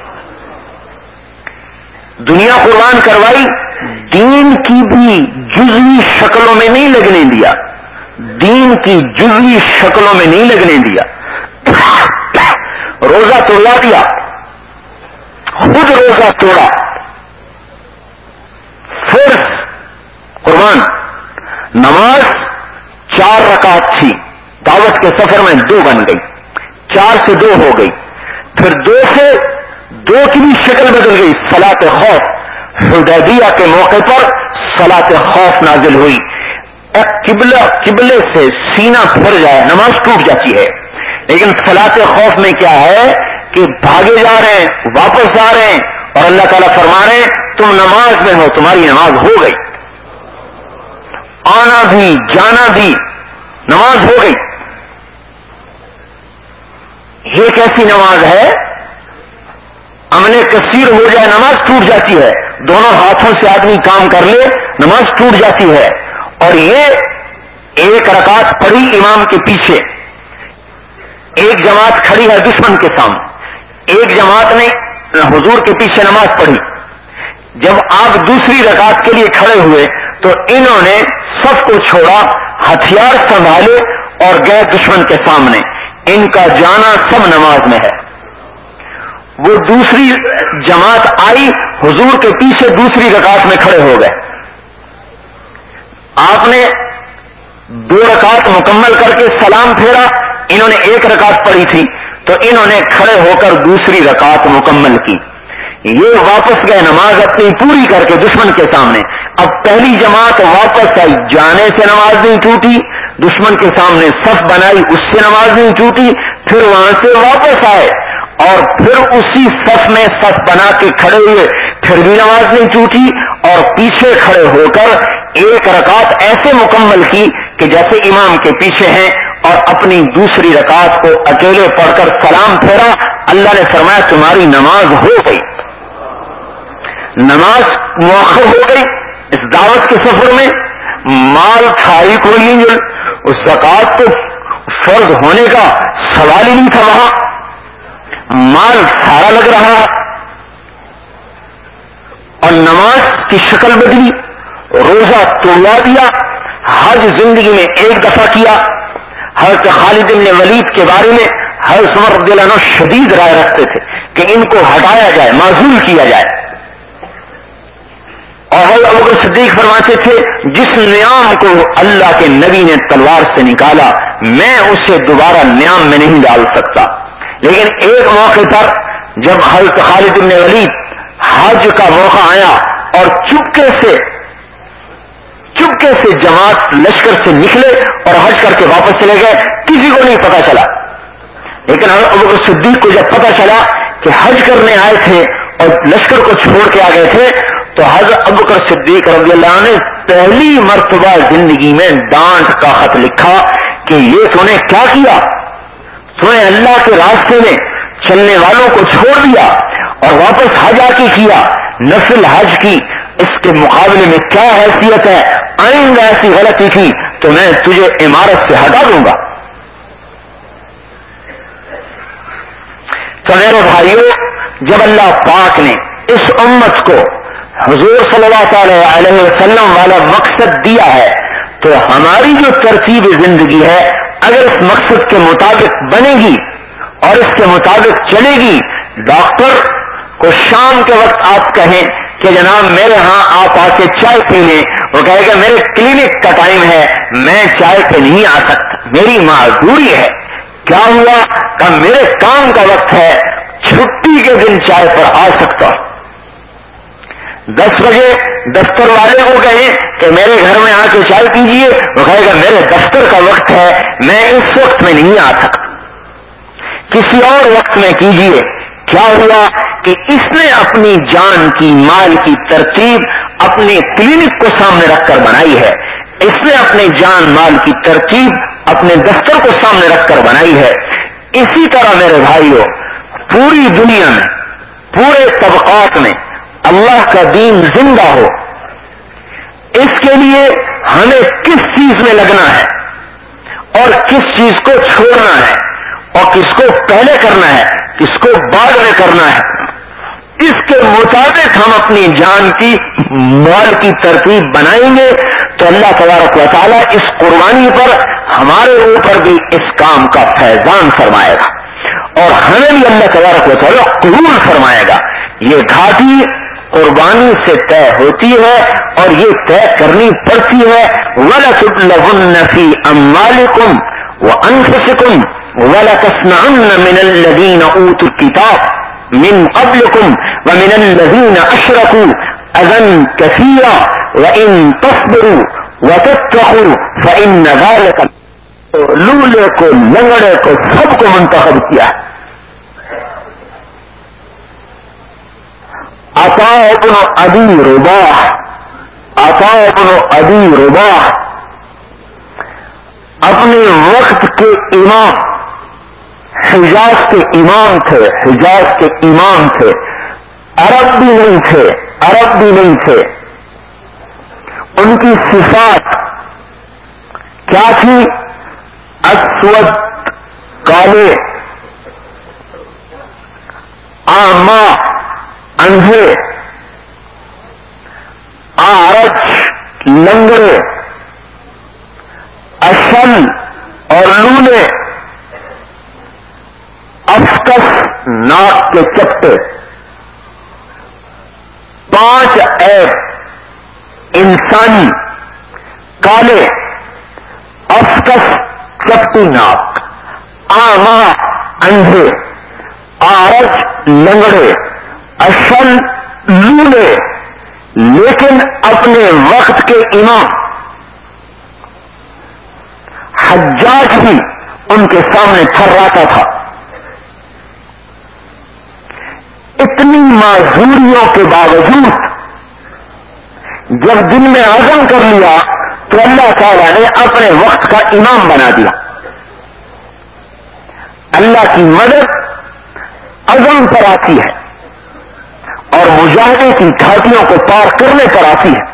دنیا قربان کروائی، دین کی بھی جزوی شکلوں میں نہیں لگنے دیا. دین کی جزوی شکلوں میں نہیں لگنے دیا. روزہ توڑا دیا، خود روزہ توڑا. فرض قربان، نماز 4 رکعت تھی، دعوت کے سفر میں 2 بن گئی، 4 سے 2 ہو گئی، پھر 2 سے 2 کی بھی شکل بدل گئی، صلاۃ خوف۔ حدیبیہ کے موقع پر صلاۃ خوف نازل ہوئی، قبلے سے سینہ پھر جائے نماز ٹوٹ جاتی ہے، لیکن صلاۃ خوف میں کیا ہے کہ بھاگے جا رہے ہیں، واپس آ رہے ہیں، اور اللہ تعالیٰ فرما رہے ہیں تم نماز میں ہو، تمہاری نماز ہو گئی، آنا بھی جانا بھی نماز ہو گئی۔ یہ کیسی نماز ہے؟ امن کثیر ہو جائے نماز ٹوٹ جاتی ہے، دونوں ہاتھوں سے آدمی کام کر لے نماز ٹوٹ جاتی ہے۔ اور یہ 1 رکعت پڑھی امام کے پیچھے، ایک جماعت کھڑی ہے دشمن کے سامنے، ایک جماعت نے حضور کے پیچھے نماز پڑھی، جب آپ دوسری رکعت کے لیے کھڑے ہوئے تو انہوں نے سب کو چھوڑا، ہتھیار سنبھالے اور گئے دشمن کے سامنے، ان کا جانا سب نماز میں ہے۔ وہ دوسری جماعت آئی، حضور کے پیچھے دوسری رکعت میں کھڑے ہو گئے، آپ نے 2 رکعت مکمل کر کے سلام پھیرا، انہوں نے 1 رکعت پڑھی تھی تو انہوں نے کھڑے ہو کر دوسری رکعت مکمل کی، یہ واپس گئے نماز اپنی پوری کر کے دشمن کے سامنے۔ اب پہلی جماعت واپس آئی، جانے سے نماز نہیں ٹوٹی، دشمن کے سامنے صف بنائی، اس سے نماز نہیں ٹوٹی، پھر وہاں سے واپس آئے اور پھر اسی صف میں صف بنا کے کھڑے ہوئے، پھر بھی نماز نہیں ٹوٹی، اور پیچھے کھڑے ہو کر 1 رکعت ایسے مکمل کی کہ جیسے امام کے پیچھے ہیں، اور اپنی دوسری رکعت کو اکیلے پڑھ کر سلام پھیرا۔ اللہ نے فرمایا تمہاری نماز ہو گئی، نماز مؤخر ہو گئی۔ اس دعوت کے سفر میں مال تھا ہی کوئی نہیں، اس زکوٰۃ تو فرض ہونے کا سوال ہی نہیں تھا، وہاں مال سارا لگ رہا ہے، اور نماز کی شکل بدلی، روزہ توڑوا دیا، حج زندگی میں 1 دفعہ کیا۔ حضرت خالد بن ولید کے بارے میں حضرت عمر رضی اللہ عنہ شدید رائے رکھتے تھے کہ ان کو ہٹایا جائے، معزول کیا جائے، اور حضرت ابوبکر صدیق فرماتے تھے جس نیام کو اللہ کے نبی نے تلوار سے نکالا میں اسے دوبارہ نیام میں نہیں ڈال سکتا۔ لیکن ایک موقع پر جب حضرت خالد بن ولید حج کا موقع آیا اور چپکے سے جماعت لشکر سے نکلے اور حج کر کے واپس چلے گئے، کسی کو نہیں پتا چلا، لیکن حضرت ابوبکر صدیق کو جب پتا چلا کہ حج کرنے آئے تھے اور لشکر کو چھوڑ کے آ گئے تھے، تو حضرت ابوبکر صدیق رضی اللہ عنہ نے پہلی مرتبہ زندگی میں ڈانٹ کا خط لکھا کہ یہ تو نے کیا کیا، تو نے اللہ کے راستے میں چلنے والوں کو چھوڑ دیا اور واپس حج آ کے کیا، نفل حج کی، اس کے مقابلے میں کیا حیثیت ہے، آئندہ ایسی غلطی کی تو میں تجھے عمارت سے ہٹا دوں گا۔ تو میرے بھائیوں، جب اللہ پاک نے اس امت کو حضور صلی اللہ علیہ وسلم والا مقصد دیا ہے تو ہماری جو ترتیب زندگی ہے اگر اس مقصد کے مطابق بنے گی اور اس کے مطابق چلے گی، ڈاکٹر کو شام کے وقت آپ کہیں کہ جناب میرے ہاں آپ آ کے چائے پی لیں، وہ کہے گا میرے کلینک کا ٹائم ہے، میں چائے پہ نہیں آ سکتا، میری معذوری ہے۔ کیا ہوا؟ کہ میرے کام کا وقت ہے، چھٹی کے دن چائے پر آ سکتا ہوں۔ 10 بجے دفتر والے کو کہیں کہ میرے گھر میں آ کے چائے پیجیے، وہ کہے گا میرے دفتر کا وقت ہے، میں اس وقت میں نہیں آ سکتا، کسی اور وقت میں کیجیے۔ کیا ہوا کہ اس نے اپنی جان کی، مال کی ترتیب اپنے کلینک کو سامنے رکھ کر بنائی ہے، اس نے اپنے جان مال کی ترتیب اپنے دفتر کو سامنے رکھ کر بنائی ہے۔ اسی طرح میرے بھائیوں، پوری دنیا میں، پورے طبقات میں اللہ کا دین زندہ ہو، اس کے لیے ہمیں کس چیز میں لگنا ہے اور کس چیز کو چھوڑنا ہے اور کس کو پہلے کرنا ہے، کس کو بعد میں کرنا ہے، اس کے مطابق ہم اپنی جان کی، مال کی ترتیب بنائیں گے تو اللہ تبارک و تعالیٰ اس قربانی پر ہمارے اوپر بھی اس کام کا فیضان فرمائے گا اور ہمیں بھی اللہ تبارک و تعالیٰ قبول فرمائے گا۔ یہ گھاٹی قربانی سے طے ہوتی ہے اور یہ طے کرنی پڑتی ہے۔ وَلَتُبْلَغُنَّ فِي أَمْوَالِكُمْ وأنفسكم ولتسمعن من الذين أوتوا الكتاب من قبلكم ومن الذين أشركوا أذى كثيرا وإن تصبروا وتتقوا فإن ذلك لولے کو لنگڑے کو سب کو منتخب کیا ہے. عطاء بن ابی رباح اپنے وقت کے امام، حجاز کے امام تھے، عرب بھی نہیں تھے. ان کی صفات کیا تھی؟ اسود، کالے، اعمی، اندھے، اعرج، لنگڑے، اشل اور لولے، افکس، ناک کے چپٹے. 5 عیب انسانی: کالے، افکس چپٹی ناک، اعمی اندھے، اعرج لنگڑے، اشل لولے، لیکن اپنے وقت کے امام حجاج بھی ان کے سامنے تھراتا تھا. اتنی معذوریوں کے باوجود جب دل میں عزم کر لیا تو اللہ تعالیٰ نے اپنے وقت کا امام بنا دیا. اللہ کی مدد عزم پر آتی ہے اور مجاہدے کی گھاٹیوں کو پار کرنے پر آتی ہے.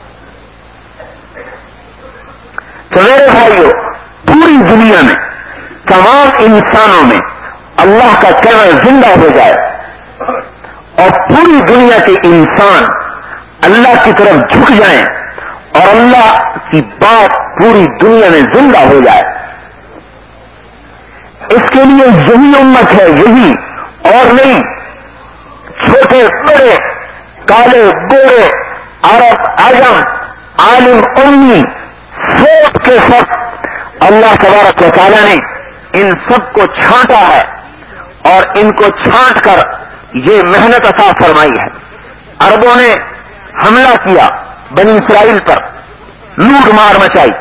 تو میرے بھائیوں، پوری دنیا میں تمام انسانوں میں اللہ کا کلمہ زندہ ہو جائے اور پوری دنیا کے انسان اللہ کی طرف جھک جائیں اور اللہ کی بات پوری دنیا میں زندہ ہو جائے. اس کے لیے یہی امت ہے، یہی اور نہیں. چھوٹے بڑے، کالے گورے، عرب عجم، عالم امی، سب کے سب اللہ تبارک و تعالیٰ نے ان سب کو چھانٹا ہے اور ان کو چھانٹ کر یہ محنت عطا فرمائی ہے. عربوں نے حملہ کیا بنی اسرائیل پر، لوٹ مار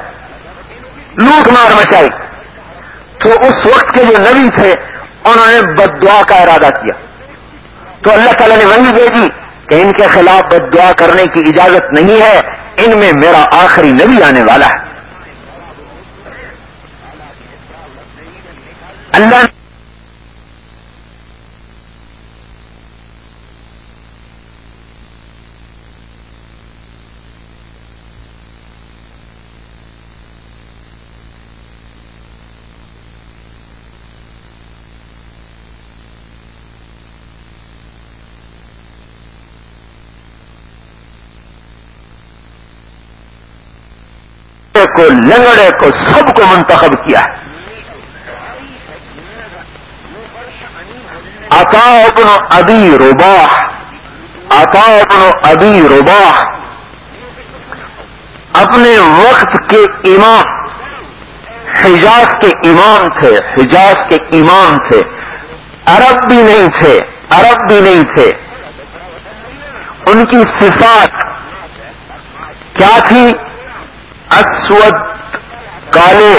مچائی. تو اس وقت کے جو نبی تھے انہوں نے بد دعا کا ارادہ کیا تو اللہ تعالیٰ نے وحی بھیجی کہ ان کے خلاف بد دعا کرنے کی اجازت نہیں ہے، ان میں میرا آخری نبی آنے والا ہے. اللہ کو لنگڑے کو سب کو منتخب کیا ہے. عطاء بن ابی رباح اپنے وقت کے امام، حجاز کے امام تھے، عرب بھی نہیں تھے. ان کی صفات کیا تھی؟ اسود، کالے،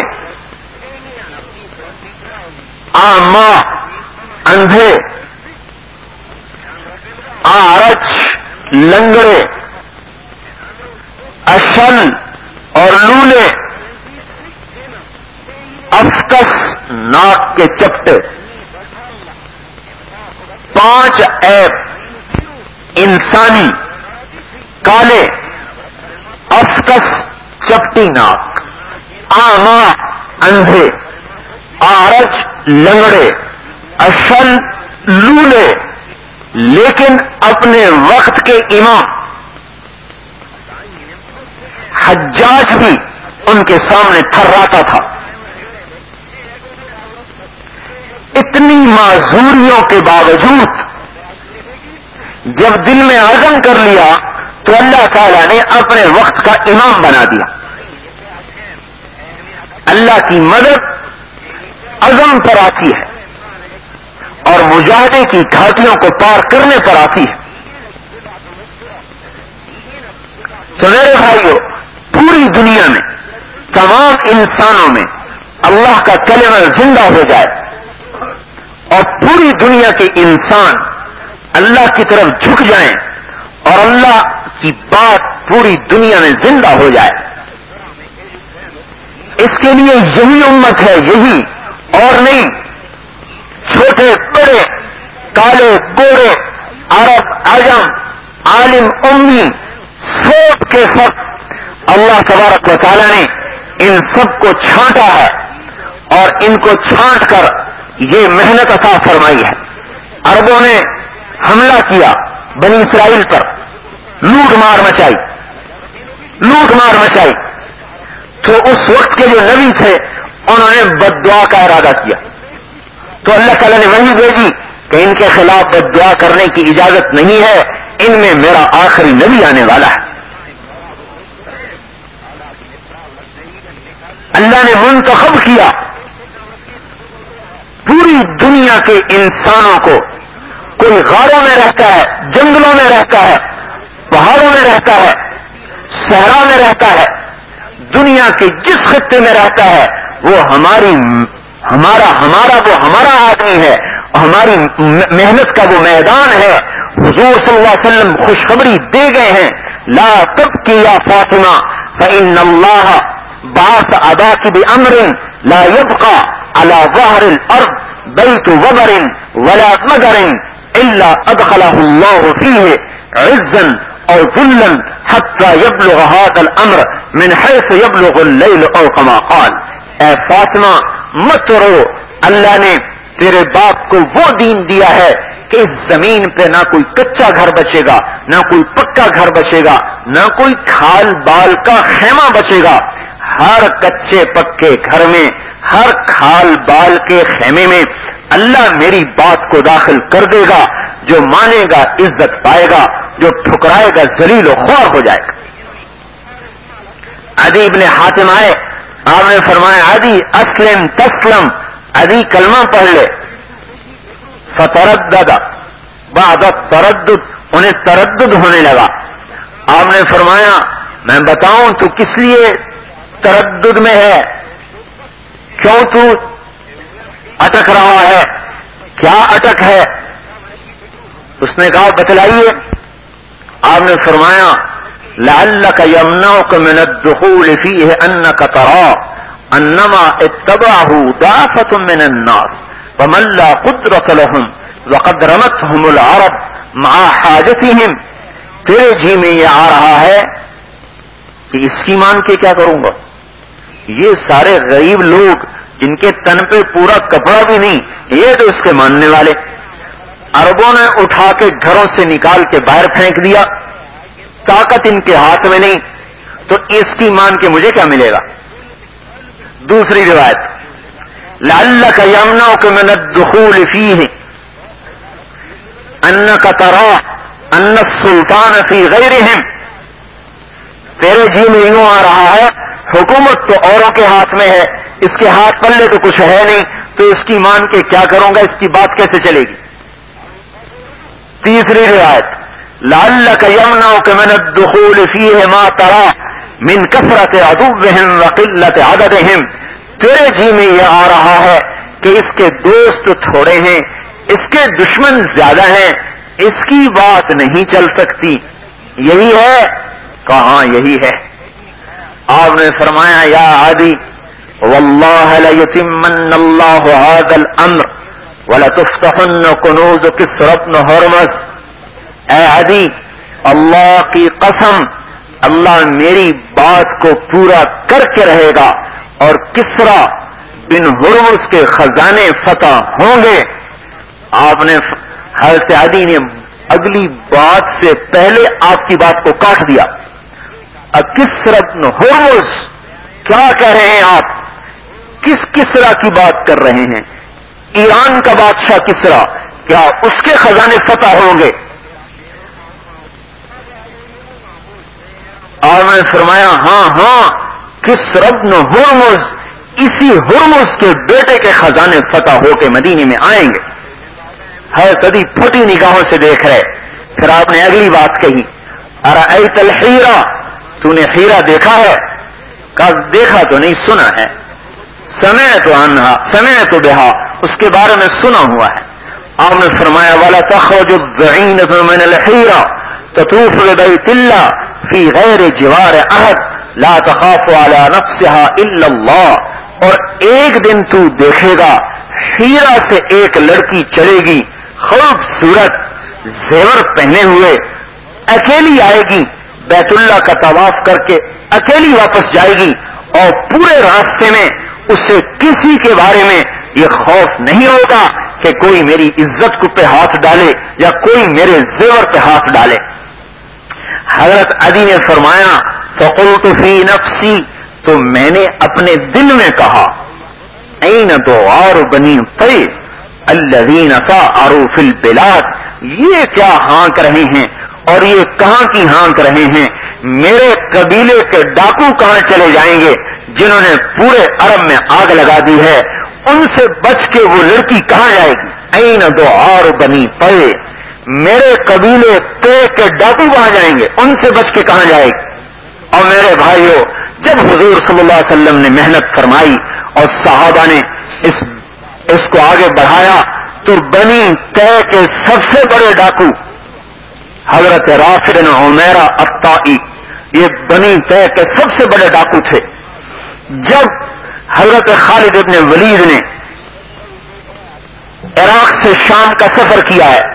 اعمی اندھے، اعرج لنگڑے، اشل اور لولے، افکس ناک کے چپٹے. 5 عیب انسانی: کالے، افکس چپٹی ناک، اعمی اندھے، اعرج لنگڑے، اشل لولے، لیکن اپنے وقت کے امام حجاج بھی ان کے سامنے تھراتا تھا. اتنی معذوریوں کے باوجود جب دل میں عزم کر لیا تو اللہ تعالیٰ نے اپنے وقت کا امام بنا دیا. اللہ کی مدد عزم پر آتی ہے اور مجاہدے کی گھاٹیوں کو پار کرنے پر آتی ہے. تو میرے بھائیو، پوری دنیا میں تمام انسانوں میں اللہ کا کلمہ زندہ ہو جائے اور پوری دنیا کے انسان اللہ کی طرف جھک جائیں اور اللہ کی بات پوری دنیا میں زندہ ہو جائے. اس کے لیے یہی امت ہے، یہی اور نہیں. چھوٹے بڑے، کالے گورے، عرب عجم، عالم امی، سب کے سب اللہ تبارک و تعالی نے ان سب کو چھانٹا ہے اور ان کو چھانٹ کر یہ محنت عطا فرمائی ہے. عربوں نے حملہ کیا بنی اسرائیل پر، لوٹ مار مچائی. تو اس وقت کے جو نبی تھے انہوں نے بد دعا کا ارادہ کیا، تو اللہ تعالیٰ نے وحی بھیجی کہ ان کے خلاف بد دعا کرنے کی اجازت نہیں ہے، ان میں میرا آخری نبی آنے والا ہے. اللہ نے منتخب کیا پوری دنیا کے انسانوں کو. کوئی غاروں میں رہتا ہے، جنگلوں میں رہتا ہے، پہاڑوں میں رہتا ہے، صحرا میں رہتا ہے، دنیا کے جس خطے میں رہتا ہے وہ ہمارا آدمی ہے، ہماری محنت کا وہ میدان ہے. حضور صلی اللہ علیہ وسلم خوشخبری دے گئے ہیں، لا تبکی یا فاطمہ فإن اللہ بعث اباک بأمر لا يبقى على ظهر الارض بیت وبر ولا مگر الا ادخله الله فيه عزا او ذلا حتى يبلغ هذا الامر من حيث يبلغ الليل او كما قال. اے فاطمہ مت رو، اللہ نے تیرے باپ کو وہ دین دیا ہے کہ اس زمین پہ نہ کوئی کچا گھر بچے گا، نہ کوئی پکا گھر بچے گا، نہ کوئی کھال بال کا خیمہ بچے گا. ہر کچے پکے گھر میں، ہر کھال بال کے خیمے میں اللہ میری بات کو داخل کر دے گا. جو مانے گا عزت پائے گا، جو ٹھکرائے گا ذلیل و خوار ہو جائے گا. عدی ابن حاتم آئے، آپ نے فرمایا عدی اسلم تسلم، عدی کلمہ پڑھ لے. فتردد بعد التردد، انہیں تردد ہونے لگا. آپ نے فرمایا میں بتاؤں تو کس لیے تردد میں ہے، کیوں تو اٹک رہا ہے، کیا اٹک ہے؟ اس نے کہا بتلائیے. آپ نے فرمایا لعلک یمنعک من الدخول فیہ انک ترى انما اتبعہ ضعفة من الناس ومن لا قدرة لهم وقد رمتهم العرب مع حاجتهم. تیرے جی میں یہ آ رہا ہے کہ اس کی مان کے کیا کروں گا، یہ سارے غریب لوگ جن کے تن پہ پورا کپڑا بھی نہیں، یہ تو اس کے ماننے والے. عربوں نے اٹھا کے گھروں سے نکال کے باہر پھینک دیا، طاقت ان کے ہاتھ میں نہیں، تو اس کی مان کے مجھے کیا ملے گا. دوسری روایت لعلک یمنعک من الدخول فیہ انک ترى ان السلطان فی غیرہم. تیرے جی میں یوں آ رہا ہے حکومت تو اوروں کے ہاتھ میں ہے، اس کے ہاتھ پلے تو کچھ ہے نہیں، تو اس کی مان کے کیا کروں گا، اس کی بات کیسے چلے گی. تیسری روایت لعلک یمنعک من الدخول فیہ ما ترى من کثرت عدوهم وقلت عددهم. تیرے جی میں یہ آ رہا ہے کہ اس کے دوست تھوڑے ہیں، اس کے دشمن زیادہ ہیں، اس کی بات نہیں چل سکتی. یہی ہے؟ کہاں یہی ہے. آپ نے فرمایا یا عدی واللہ لیتمن اللہ هذا الامر ولتفتحن کنوز کسری بن ہرمز. اے عدی اللہ کی قسم اللہ میری بات کو پورا کر کے رہے گا اور کسری بن ہرمز کے خزانے فتح ہوں گے. آپ نے حضرت عدی نے اگلی بات سے پہلے آپ کی بات کو کاٹ دیا. کسری بن ہرمز کیا کہہ رہے ہیں آپ، کس کسری کی بات کر رہے ہیں؟ ایران کا بادشاہ کسری، کیا اس کے خزانے فتح ہوں گے؟ اور میں نے فرمایا ہاں کسری بن ہرمز اسی ہرمز کے بیٹے کے خزانے فتح ہو کے مدینے میں آئیں گے. ہر صدی پھٹی نگاہوں سے دیکھ رہے. پھر آپ نے اگلی بات کہی, ارأیت الحیرہ, تو نے حیرہ دیکھا ہے؟ کہا دیکھا تو نہیں, سنا ہے. سمعت عنہا سمعت بہا, اس کے بارے میں سنا ہوا ہے. آپ نے فرمایا ولا تخرج الضعینۃ من الحیرہ تطوف ببیت اللہ فی غیر جوار احد لا تخاف علی نفسها الا اللہ. اور ایک دن تو دیکھے گا حیرہ سے ایک لڑکی چلے گی, خوبصورت زیور پہنے ہوئے, اکیلی آئے گی, بیت اللہ کا طواف کر کے اکیلی واپس جائے گی, اور پورے راستے میں اسے کسی کے بارے میں یہ خوف نہیں ہوگا کہ کوئی میری عزت کو پہ ہاتھ ڈالے یا کوئی میرے زیور پہ ہاتھ ڈالے. حضرت علی نے فرمایا فقلت فی نفسی, تو میں نے اپنے دل میں کہا این دوار بنی طیب الذین ساروا فی البلاد, یہ کیا ہانک رہے ہیں اور یہ کہاں کی ہانک رہے ہیں؟ میرے قبیلے کے ڈاکو کہاں چلے جائیں گے جنہوں نے پورے عرب میں آگ لگا دی ہے؟ ان سے بچ کے وہ لڑکی کہاں جائے گی؟ این دوار بنی طیب, میرے قبیلے طے کے ڈاکو کہاں جائیں گے؟ ان سے بچ کے کہاں جائے گی؟ اور میرے بھائیوں, جب حضور صلی اللہ علیہ وسلم نے محنت فرمائی اور صحابہ نے اس کو آگے بڑھایا, تو بنی طے کے سب سے بڑے ڈاکو حضرت رافع بن عمیرہ الطائی, یہ بنی طے کے سب سے بڑے ڈاکو تھے. جب حضرت خالد بن ولید نے عراق سے شام کا سفر کیا ہے,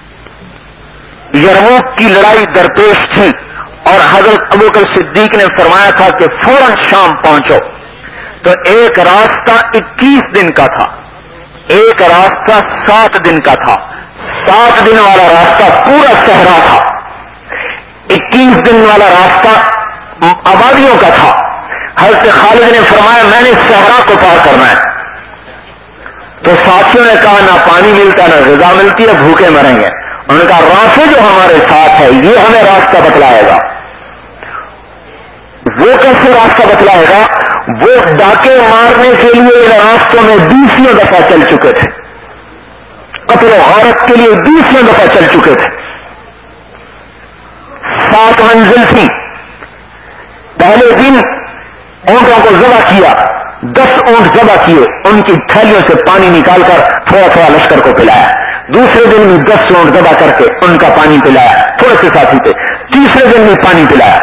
یرموک کی لڑائی درپیش تھی, اور حضرت ابوبکر صدیق نے فرمایا تھا کہ فوراً شام پہنچو, تو ایک راستہ 21 دن کا تھا, ایک راستہ 7 دن کا تھا. 7 دن والا راستہ پورا صحرا تھا, 21 دن والا راستہ آبادیوں کا تھا. حضرت خالد نے فرمایا میں نے صحرا کو پار کرنا ہے. تو ساتھیوں نے کہا نہ پانی ملتا نہ غذا ملتی ہے, بھوکے مریں گے. انہوں نے کہا رافع جو ہمارے ساتھ ہے یہ ہمیں راستہ بتلائے گا. وہ کیسے راستہ بتلائے گا؟ وہ ڈاکے مارنے کے لیے ان راستوں میں 20 دفعہ چل چکے تھے, قتل و غارت کے لیے 20 دفعہ چل چکے تھے. 7 منزل تھی. پہلے دن اونٹوں کو ذبح کیا, 10 اونٹ ذبح کیے, ان کی تھیلیوں سے پانی نکال کر تھوڑا تھوڑا لشکر کو پلایا. دوسرے دن بھی 10 اونٹ ذبح کر کے ان کا پانی پلایا, تھوڑے سے ساتھی تھے. تیسرے دن بھی پانی پلایا.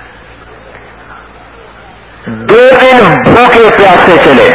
2 دن بھوکے پیاسے چلے.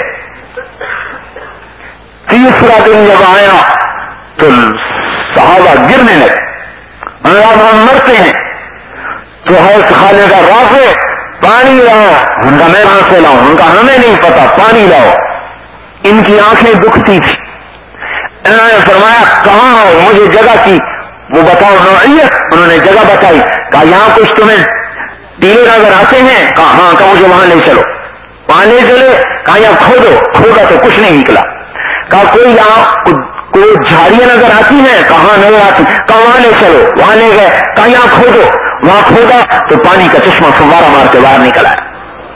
تیسرا دن جب آیا تو صحابہ گرنے لگے, ہم مرتے ہیں. تو حضرت خالد کا رافع پانی لاؤ, ان کا میں کہاں سے لاؤں؟ ان کا ہمیں نہیں پتا, پانی لاؤ. ان کی آنکھیں دکھتی تھی. انہوں نے فرمایا کہاں ہو, مجھے جگہ کی وہ بتاؤ نوعیت. انہوں نے جگہ بتائی, کہا یہاں کچھ تمہیں ٹیلے نظر آتے ہیں؟ کہا ہاں. کہا مجھے وہاں لے چلو. وہاں لے چلے. کہا یہاں کھودو. کھودا تو کچھ نہیں نکلا. کہا کوئی یہاں کوئی جھاڑیاں نظر آتی ہیں؟ کہاں نہیں آتی. کہا وہاں لے چلو. وہاں لے گئے. کہا یہاں کھودو. وہاں کھودا تو پانی کا چشمہ فوارہ مار کے باہر نکلا ہے.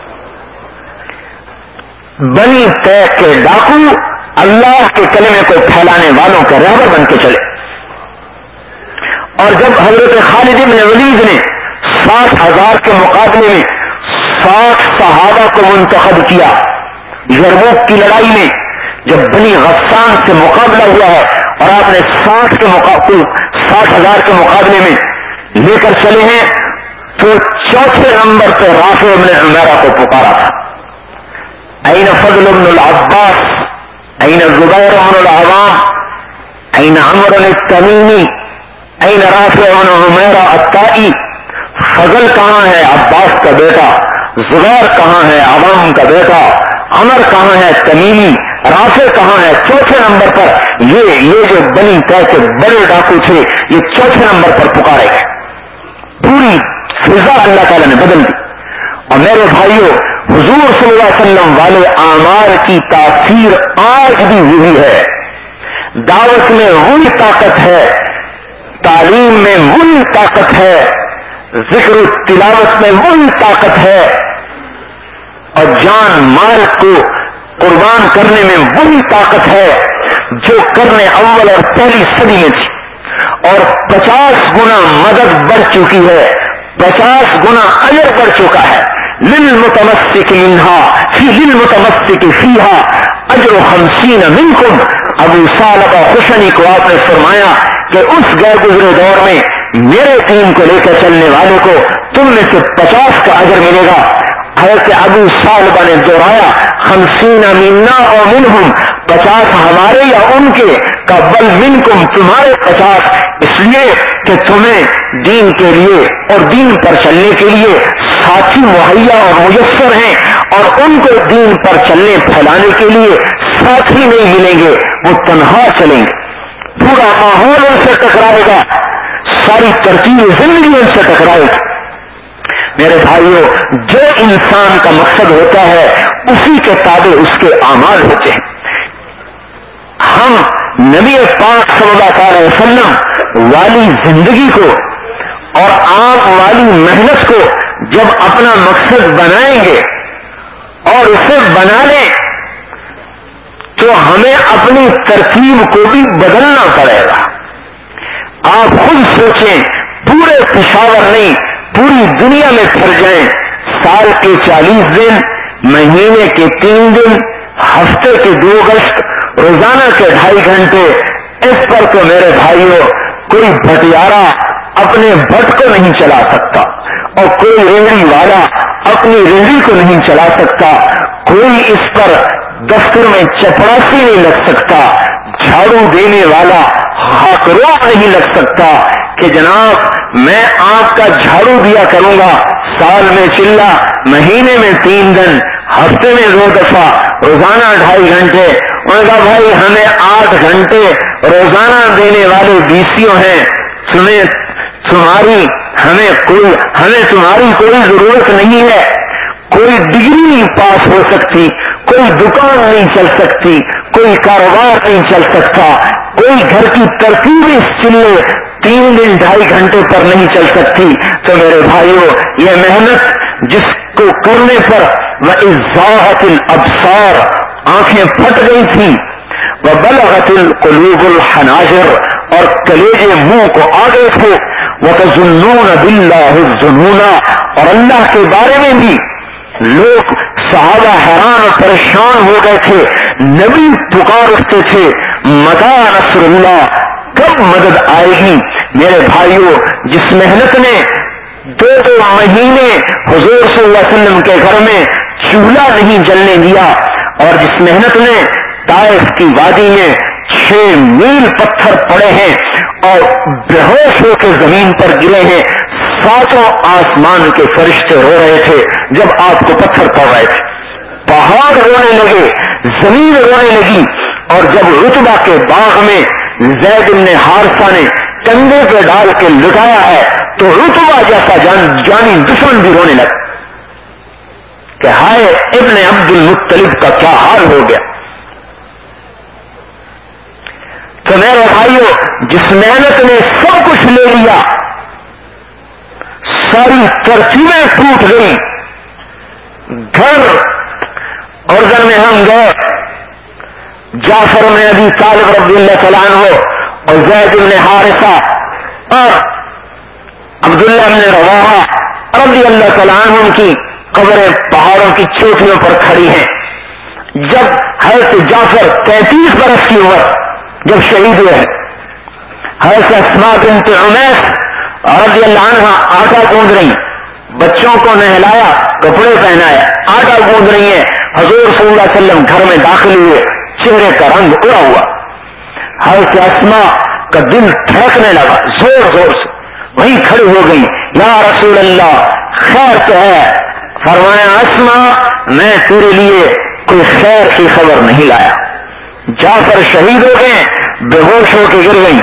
بنی طے کے ڈاکو اللہ کے کلمے کو پھیلانے والوں کے رہبر بن کے چلے. اور جب حضرت خالد بن ولید نے 60,000 کے مقابلے میں 60 صحابہ کو منتخب کیا, یرموک کی لڑائی میں جب بنی غسان سے مقابلہ ہوا ہے اور آپ نے 60,000 کے مقابلے میں لے کر چلے ہیں, تو چوتھے نمبر پہ رافع بن عمیرہ کو پکارا تھا. این فضل بن العباس, این زبیر بن العوام, این عمرو التمیمی, این رافع بن عمیرہ الطائی. فضل کہاں ہے؟ عباس کا بیٹا. زبیر کہاں ہے؟ عوام کا بیٹا. عمر کہاں ہے؟ تمیمی. رافع کہاں ہے؟ چوتھے نمبر پر. یہ جو بنی طے کے بڑے ڈاکو تھے یہ چوتھے نمبر پر پکارے گئے. پوری فضا اللہ تعالیٰ نے بدل دی. اور میرے بھائیوں, حضور صلی اللہ علیہ وسلم والے اعمال کی تاثیر آج بھی وہی ہے. دعوت میں وہی طاقت ہے, تعلیم میں وہی طاقت ہے, ذکر و تلاوت میں وہی طاقت ہے, اور جان مال کو قربان کرنے میں وہی طاقت ہے جو کرنے اول اور پہلی صدی میں تھی، اور 50 گنا مدد بڑھ چکی ہے، 50 گنا اجر بڑھ چکا ہے. للمتمسک منها فی للمتمسک فیہا اجر 50 منکم. ابو ثعلبہ خشنی کو آپ نے فرمایا کہ اس گئے گزرے دور میں میرے دین کو لے کر چلنے والے کو تم میں سے 50 کا اجر ملے گا. حضرت ابو ثعلبہ نے دوہرایا 50 منا اور منہم، 50 ہمارے یا ان کے، کا بل منکم تمہارے 50، اس لیے کہ تمہیں دین کے لیے اور دین پر چلنے کے لیے ساتھی مہیا اور میسر ہیں، اور ان کو دین پر چلنے پھیلانے کے لیے ساتھی نہیں ملیں گے، وہ تنہا چلیں گے. پورا ماحول ان سے ٹکرائے گا، ساری ترتیب زندگی ان سے ٹکرائے گی. میرے بھائیوں، جو انسان کا مقصد ہوتا ہے اسی کے تابع اس کے اعمال ہوتے ہیں. ہم نبی پاک صلی اللہ علیہ وسلم والی زندگی کو اور آپ والی محنت کو جب اپنا مقصد بنائیں گے اور اسے بنا لیں تو ہمیں اپنی ترتیب کو بھی بدلنا پڑے گا. آپ خود سوچیں، پورے پشاور نہیں پوری دنیا میں پھر جائیں، سال کے 40 دن، مہینے کے 3 دن، ہفتے کے 2 گشت، روزانہ کے 2.5 گھنٹے، اس پر تو میرے بھائیوں کوئی بھٹیارا اپنے بٹ کو نہیں چلا سکتا، اور کوئی ریڑھی والا اپنی ریڑھی کو نہیں چلا سکتا، کوئی اس پر دفتر میں چپڑاسی نہیں لگ سکتا، جھاڑو دینے والا ہاکروب نہیں لگ سکتا کہ جناب میں آپ کا جھاڑو دیا کروں گا، سال میں چلا، مہینے میں 3 دن، ہفتے میں 2 دفعہ، روزانہ 2.5 گھنٹے. انہوں نے کہا بھائی ہمیں 8 گھنٹے روزانہ دینے والے BCO ہیں، ہمیں تمہاری کوئی ضرورت نہیں ہے. کوئی ڈگری نہیں پاس ہو سکتی، کوئی دکان نہیں چل سکتی، کوئی کاروبار نہیں چل سکتا، کوئی گھر کی ترتیبی چلے 3 دن 2.5 گھنٹے پر نہیں چل سکتی. تو میرے بھائیوں، یہ محنت جس کو کرنے پر وَإِذَّاغَتِ الْأَبْصَارُ آنکھیں پھٹ گئی تھیں، وَبَلَغَتِ الْقُلُوبُ الْحَنَاجِرَ اور کلیجے منہ کو آ گئے تھے، وَتَظُنُّونَ بِاللَّهِ الظُّنُونَ اور اللہ کے بارے میں بھی لوگ صحابہ حیران اور پریشان ہو گئے تھے. نبی پکار اٹھتے تھے متی نصر اللہ، کب مدد آئے گی. میرے بھائیوں، جس محنت نے 2 مہینے حضور صلی اللہ علیہ وسلم کے گھر میں چولہا نہیں جلنے دیا، اور جس محنت نے طائف کی وادی میں 6 میل پتھر پڑے ہیں اور بے ہوش ہو کے زمین پر گرے ہیں، 7 آسمان کے فرشتے رو رہے تھے جب آپ کو پتھر پڑ رہے تھے، پہاڑ رونے لگے، زمین رونے لگی. اور جب رتبہ کے باغ میں زید بن حارثہ نے کندھے پہ ڈال کے لٹایا ہے تو رتبہ جیسا جانی دشمن بھی رونے لگا کہ ہائے ابن عبد المطلب کا کیا حال ہو گیا. تو میرے بھائیوں، جس محنت نے سب کچھ لے لیا، ساری ترتیبیں ٹوٹ گئی. گھر اور گھر میں ہم گئے، جعفر بن ابی طالب رضی اللہ تعالیٰ عنہ اور زید بن حارثہ اور عبداللہ بن رواحہ رضی اللہ تعالیٰ عنہ کی قبریں پہاڑوں کی چوٹیوں پر کھڑی ہیں. جب حضرت جعفر 33 برس کی عمر جب شہید ہوئے ہیں، حضرت اسماء بنت عمیس رضی اللہ عنہ آٹا گوندھ رہی، بچوں کو نہلایا، کپڑے پہنایا، آٹا گوندھ رہی ہیں. حضور صلی اللہ علیہ وسلم گھر میں داخل ہوئے، چہرے کا رنگ اڑا ہوا. حضرت اسماء کا دل دھڑکنے لگا زور زور سے، وہیں کھڑی ہو گئی، یا رسول اللہ خیر تو ہے. فرمایا اسماء میں تیرے لیے کوئی خیر کی خبر نہیں لایا. جعفر شہید ہو گئے، بے ہوش ہو کے گر گئی،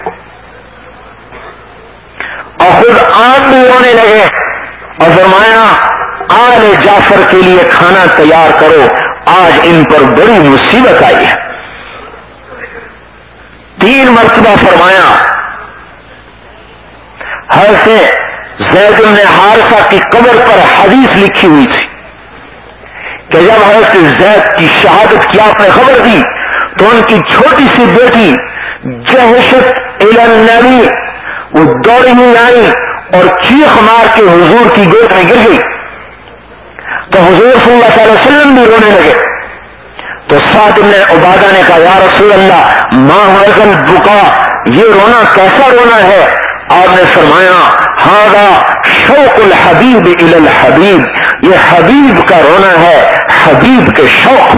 اور خود آپ بھی رونے لگے اور فرمایا آل جعفر کے لیے کھانا تیار کرو، آج ان پر بڑی مصیبت آئی ہے. 3 مرتبہ فرمایا. حضرت زید بن حارثہ کی قبر پر حدیث لکھی ہوئی تھی کہ جب حضرت زید کی شہادت کی آپ نے خبر دی تو ان کی چھوٹی سی بیٹی جہشت الی النبی وہ دوڑی ہوئی آئی اور چیخ مار کے حضور کی گود میں گر گئی. تو حضور صلی اللہ علیہ وسلم بھی رونے لگے. تو سعد بن عبادہ نے کہا یا رسول اللہ ما هذا البکا، یہ رونا کیسا رونا ہے؟ آپ نے فرمایا ھذا شوق الحبیب الی الحبیب، یہ حبیب کا رونا ہے، حبیب کے شوق.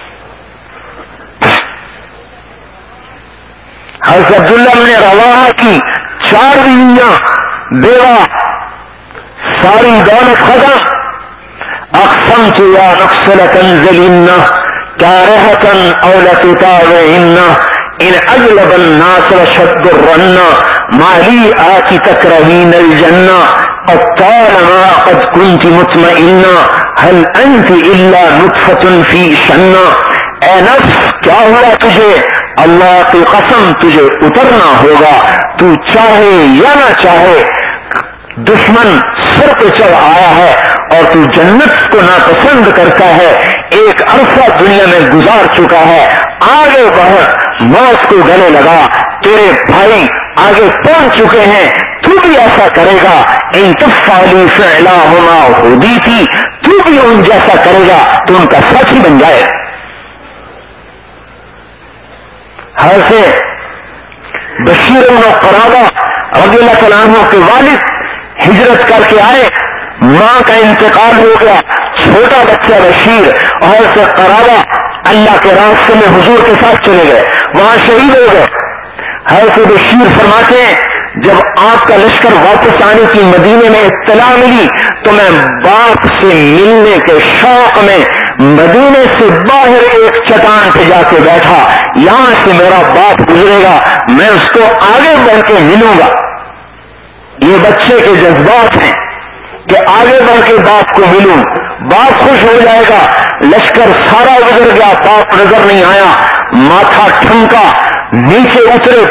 حضرت عبداللہ بن رواحہ کی 4 بیویاں، بیوہ، ساری دولت ختم. اقسمت یا نفس لتنزلن كارهة او لتطاوعن ان اجلب الناس وشد الرن ما لي آتي تكرهين الجنة طالما قد كنت مطمئنة هل انت الا نطفة في شنة. اے نفس کیا ہوا تجھے؟ اللہ کی قسم تجھے اترنا ہوگا، تو چاہے یا نہ چاہے. دشمن سر پہ چڑھ آیا ہے اور تو جنت کو ناپسند کرتا ہے. ایک عرصہ دنیا میں گزار چکا ہے، آگے بڑھ، موت کو گلے لگا. تیرے بھائی آگے پہنچ چکے ہیں، تو بھی ایسا کرے گا. ان تفعلی فعلاہما ہدیتی، تو بھی ان جیسا کرے گا تو ان کا ساتھی بن جائے. حضرت بشیر بن قرابہ رضی اللہ تعالیٰ عنہ کے والد ہجرت کر کے آئے، ماں کا انتقال ہو گیا، چھوٹا بچہ بشیر اور حضرت قرابہ اللہ کے راستے میں حضور کے ساتھ چلے گئے، وہاں شہید ہو گئے. حضرت بشیر فرماتے ہیں جب آپ کا لشکر واپس آنے کی مدینے میں اطلاع ملی تو میں باپ سے ملنے کے شوق میں مدینے سے باہر ایک چٹان پہ جا کے بیٹھا. یہاں سے میرا باپ گزرے گا، میں اس کو آگے بڑھ کے ملوں گا. یہ بچے کے جذبات ہیں کہ آگے بڑھ کے باپ کو ملوں، باپ خوش ہو جائے گا. لشکر سارا گزر گیا، باپ نظر نہیں آیا. ماتھا ٹھمکا، نیچے اترے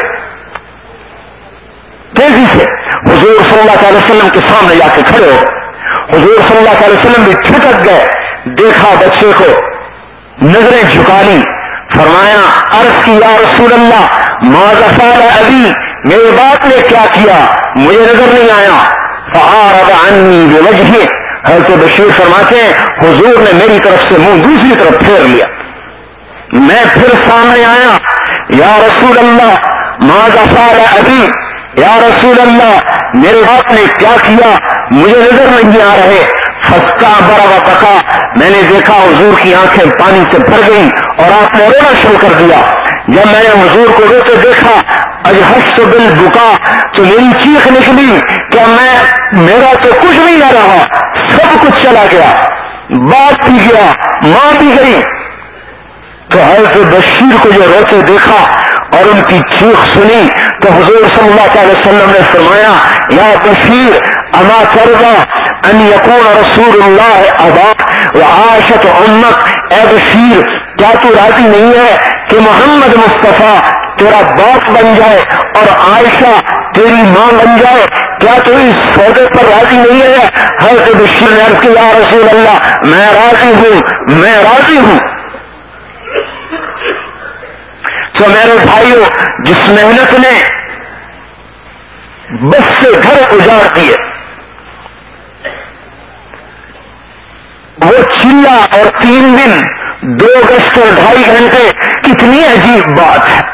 تیزی سے حضور صلی اللہ علیہ وسلم کے سامنے جا کے کھڑے ہو. حضور صلی اللہ علیہ وسلم بھی ٹھٹک گئے، دیکھا بچے کو، نظریں جھکا لی، فرمایا عرض کی یا رسول اللہ ماذا فعل ابی، میرے باپ نے کیا کیا مجھے نظر نہیں آیا. فاعرض عنی بوجہہ، حضرت بشیر فرماتے ہیں حضور نے میری طرف سے منہ دوسری طرف پھیر لیا. میں پھر سامنے آیا، یا رسول اللہ ماذا فعل ابی، یا رسول اللہ میرے باپ نے کیا کیا مجھے نظر نہیں آ رہے. فسکا برا و پکا، میں نے دیکھا حضور کی آنکھیں پانی سے بھر گئی اور آپ نے رونا شروع کر دیا. جب میں نے حضور کو روتے دیکھا اجہشت بالبکا، تو میری چیخ نکلی کہ میرا تو کچھ بھی نہ رہا، سب کچھ چلا گیا، باپ بھی گیا، ماں بھی گئی. تو حضرت بشیر کو جو روتے دیکھا اور ان کی چیخ سنی تو حضور صلی اللہ علیہ وسلم نے فرمایا یا بشیر اما ترضى ان يكون رسول اللہ اباک وعاشت امک. اے بشیر کیا تو راضی نہیں ہے کہ محمد مصطفیٰ تیرا باپ بن جائے اور عائشہ تیری ماں بن جائے؟ کیا تو اس سودے پر راضی نہیں ہے؟ حضرت بشیر نے عرض کیا یا رسول اللہ میں راضی ہوں، میں راضی ہوں. تو میرے بھائیوں، جس محنت نے بس سے گھر اجاڑ دیے، وہ چلا اور 3 دن 2 گشت اور 2.5 گھنٹے، کتنی عجیب بات ہے.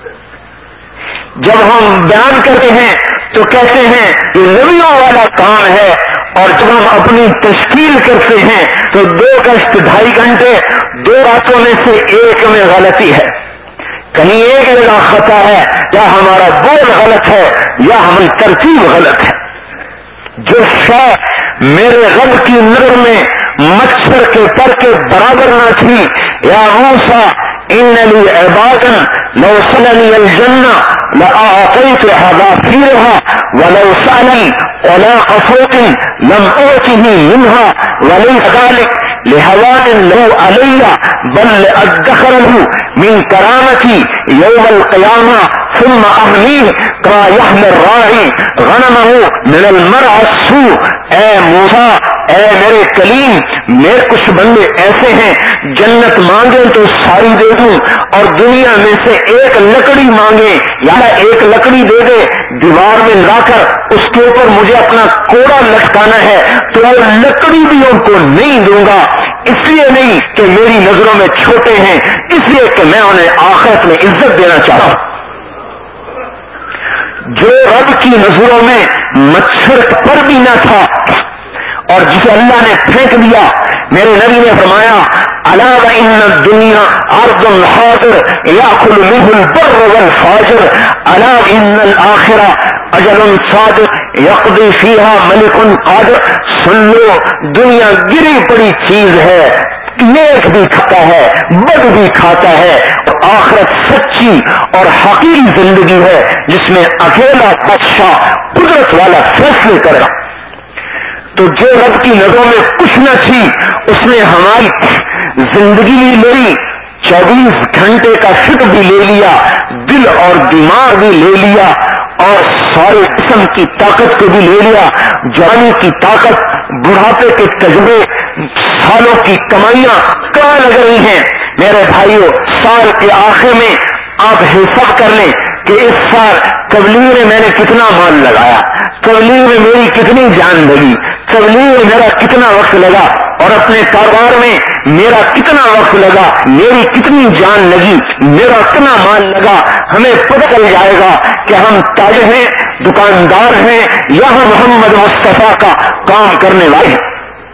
جب ہم بیان کرتے ہیں تو کہتے ہیں یہ نبیوں والا کام ہے، اور جب ہم اپنی تشکیل کرتے ہیں تو 2 گشت 2.5 گھنٹے، 2 راتوں میں سے ایک میں غلطی ہے، کہیں ایک جگہ خطا ہے، یا ہمارا بول غلط ہے یا ہماری ترتیب غلط ہے. جو شے میرے رب کی نظر میں مچھر کے پر کے برابر نہ تھی، یا موسیٰ ان لی عبادا لو سلنی الجنہ لأعطیت حذافیرها ولو سألنی علاق فوق لم أعطه منها وليس ذلك لهوان له علي بل أدخره من كرامتي يوم القيامة ثم أحميه كما يحمي الراعي غنمه من المرعى السوء. اے موسیٰ اے میرے کلیم میرے کچھ بندے ایسے ہیں جنت مانگیں تو ساری دے دوں اور دنیا میں سے ایک لکڑی مانگے یا ایک لکڑی دے دے دیوار میں لا کر اس کے اوپر مجھے اپنا کوڑا لٹکانا ہے تو وہ لکڑی بھی ان کو نہیں دوں گا. اس لیے نہیں کہ میری نظروں میں چھوٹے ہیں, اس لیے کہ میں انہیں آخرت میں عزت دینا چاہتا ہوں. جو رب کی نظروں میں مچھر پر بھی نہ تھا اور جسے اللہ نے پھینک دیا, میرے نبی نے فرمایا الا وان الدنيا ارض حاضر ياكل منه البر والفاجر الا ان الاخره اجل صادق يقضي فيها ملك قادر. سن لو دنیا گری پڑی چیز ہے, نیک بھی کھاتا ہے بد بھی کھاتا ہے, اور آخرت سچی اور حقیقی زندگی ہے جس میں اکیلا بادشاہ قدرت والا فیصلے کرے گا. تو جو رب کی نظروں میں کچھ نہ تھی اس نے ہماری زندگی بھی لے لی, 24 گھنٹے کا فکر بھی لے لیا, دل اور دماغ بھی لے لیا, اور سارے جسم کی طاقت کو بھی لے لیا, جوانی کی طاقت, بڑھاپے کے تجربے, سالوں کی کمائیاں کہاں لگ رہی ہیں. میرے بھائیوں, سال کے آخر میں آپ حساب کر لیں کہ اس سال تبلیغ میں میں نے کتنا مال لگایا, تبلیغ میں میری کتنی جان لگی, تبلیغ میں میرا کتنا وقت لگا, اور اپنے کاروبار میں میرا کتنا وقت لگا, میری کتنی جان لگی, میرا کتنا مال لگا. ہمیں پتہ چل جائے گا کہ ہم تاجر ہیں, دکاندار ہیں, یا ہم محمد مصطفیٰ کا کام کرنے والے ہیں.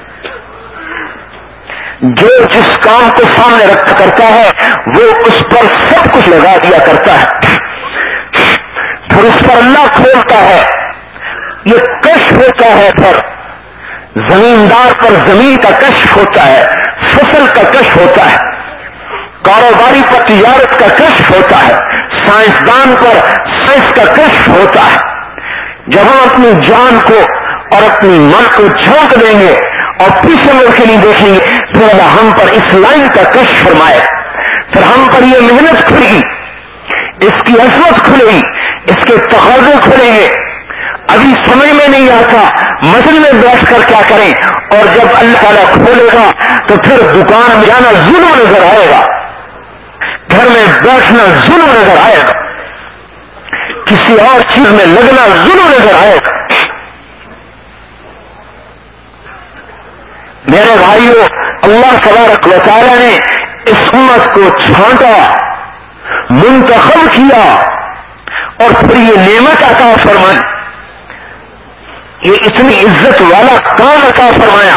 جو جس کام کو سامنے رکھ کرتا ہے وہ اس پر سب کچھ لگا دیا کرتا ہے, پھر اس پر اللہ کھولتا ہے. یہ کشف ہوتا ہے, پر زمیندار پر زمین کا کشف ہوتا ہے, فصل کا کشف ہوتا ہے, کاروباری پر تجارت کا کشف ہوتا ہے, سائنسدان پر سائنس کا کشف ہوتا ہے. جب ہم اپنی جان کو اور اپنی من کو جھونک دیں گے اور پیچھے مڑ کے نہیں دیکھیں گے, پھر اللہ ہم پر اس لائن کا کشف فرمائے, پھر ہم پر یہ محنت کھلے گی, اس کی عظمت کھلے گی, اس کے تقاضے کھلیں گے. ابھی سمجھ میں نہیں آتا مسجد میں بیٹھ کر کیا کریں, اور جب اللہ تعالیٰ کھولے گا تو پھر دکان میں جانا ظلم نظر آئے گا, گھر میں بیٹھنا ظلم نظر آئے گا, کسی اور چیز میں لگنا ظلم نظر آئے گا. میرے بھائیوں, اللہ تبارک و تعالیٰ نے اس امت کو چھانٹا, منتخب کیا, اور پھر یہ نعمت عطا فرمائی, یہ اتنی عزت والا کام عطا فرمایا.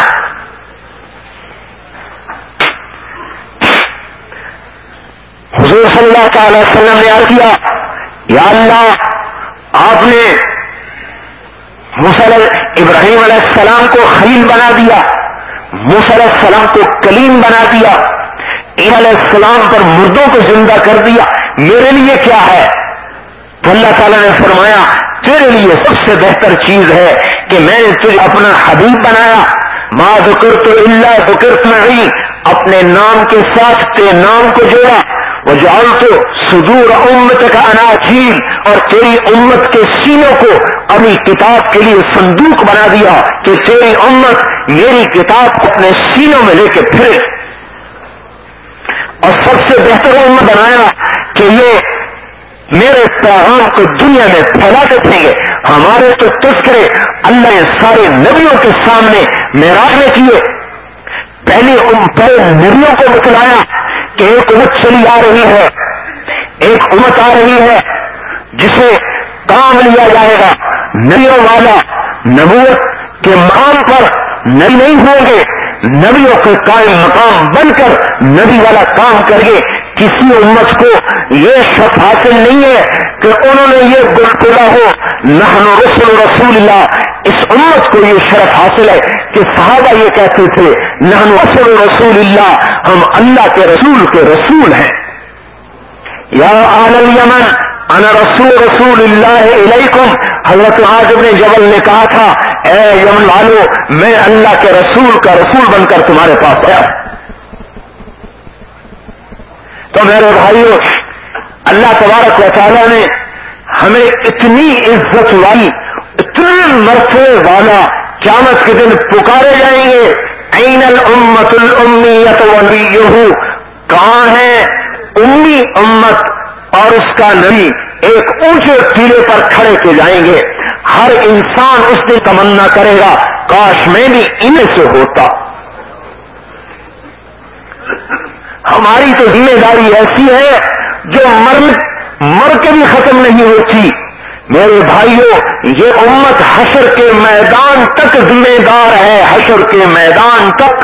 حضور صلی اللہ تعالی وسلم نے عرض کیا, یا اللہ آپ نے موسیٰ ابراہیم علیہ السلام کو خلیل بنا دیا, موسیٰ علیہ السلام کو کلیم بنا دیا, عیسیٰ علیہ السلام پر مردوں کو زندہ کر دیا, میرے لیے کیا ہے؟ تو اللہ تعالیٰ نے فرمایا تیرے لیے سب سے بہتر چیز ہے کہ میں نے تجھے اپنا حبیب بنایا. ما ذکرت الا ذکرت معی, اپنے نام کے ساتھ تیرے نام کو جوڑا. وجعلت صدور امتک اناجیل, اور تیری امت کے سینوں کو اپنی کتاب کے لیے صندوق بنا دیا کہ تیری امت میری کتاب کو اپنے سینوں میں لے کے پھرے. اور سب سے بہتر امت بنایا کہ یہ میرے پیغام کو دنیا میں پھیلاتے تھیں گے. ہمارے تو تذکرے اللہ نے سارے نبیوں کے سامنے معراج میں کیے. پہلے نبیوں کو بتلایا کہ ایک امت چلی آ رہی ہے, ایک امت آ رہی ہے جسے کام لیا جائے گا. نبیوں والا نبوت کے مقام پر نبی نہیں ہوں گے, نبیوں کے قائم مقام بن کر نبی والا کام کر گے. کسی امت کو یہ شرف حاصل نہیں ہے کہ انہوں نے یہ گلگلا ہو نحن رسول اللہ. اس امت کو یہ شرف حاصل ہے کہ صحابہ یہ کہتے تھے نحن رسول اللہ, ہم اللہ کے رسول ہیں. یا اہل الیمن انا رسول اللہ الیکم, حضرت معاذ بن جبل نے کہا تھا اے یمن والو میں اللہ کے رسول کا رسول بن کر تمہارے پاس آیا. تو میرے بھائیوں, اللہ تبارک و تعالیٰ نے ہمیں اتنی عزت والی, اتنے مرتبے والا قیامت کے دن پکارے جائیں گے این الامت الامیۃ ونبیہ، کہاں ہے امی امت اور اس کا نبی؟ ایک اونچے ٹیلے پر کھڑے کے جائیں گے. ہر انسان اس دن تمنا کرے گا کاش میں بھی انہیں سے ہوتا. ہماری تو ذمہ داری ایسی ہے جو مر کے بھی ختم نہیں ہوتی. میرے بھائیوں، یہ امت حشر کے میدان تک ذمہ دار ہے، حشر کے میدان تک.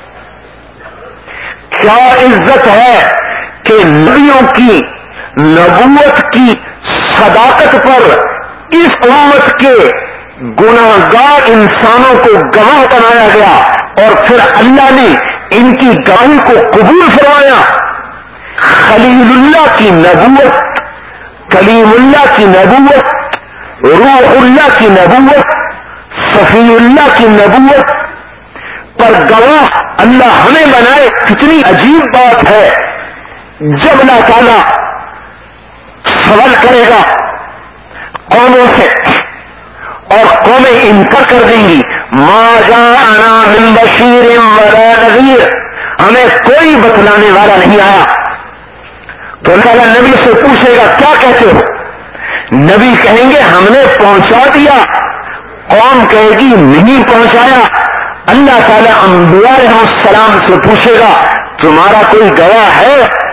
کیا عزت ہے کہ نبیوں کی نبوت کی صداقت پر اس امت کے گناہگار انسانوں کو گواہ بنایا گیا اور پھر اللہ نے ان کی گواہی کو قبول فرمایا. خلیل اللہ کی نبوت، کلیم اللہ کی نبوت، روح اللہ کی نبوت، صفی اللہ کی نبوت پر گواہ اللہ ہمیں بنائے. کتنی عجیب بات ہے. جب اللہ تعالیٰ سوال کرے گا قوموں سے اور قومیں انکار کر دیں گی، ما جاءنا من بشیر ولا نذیر، ہمیں کوئی بتلانے والا نہیں آیا. تو اللہ نبی سے پوچھے گا کیا کہتے ہو؟ نبی کہیں گے ہم نے پہنچا دیا. قوم کہے گی نہیں پہنچایا. اللہ تعالیٰ انبیاء علیہ السلام سے پوچھے گا تمہارا کوئی گواہ ہے؟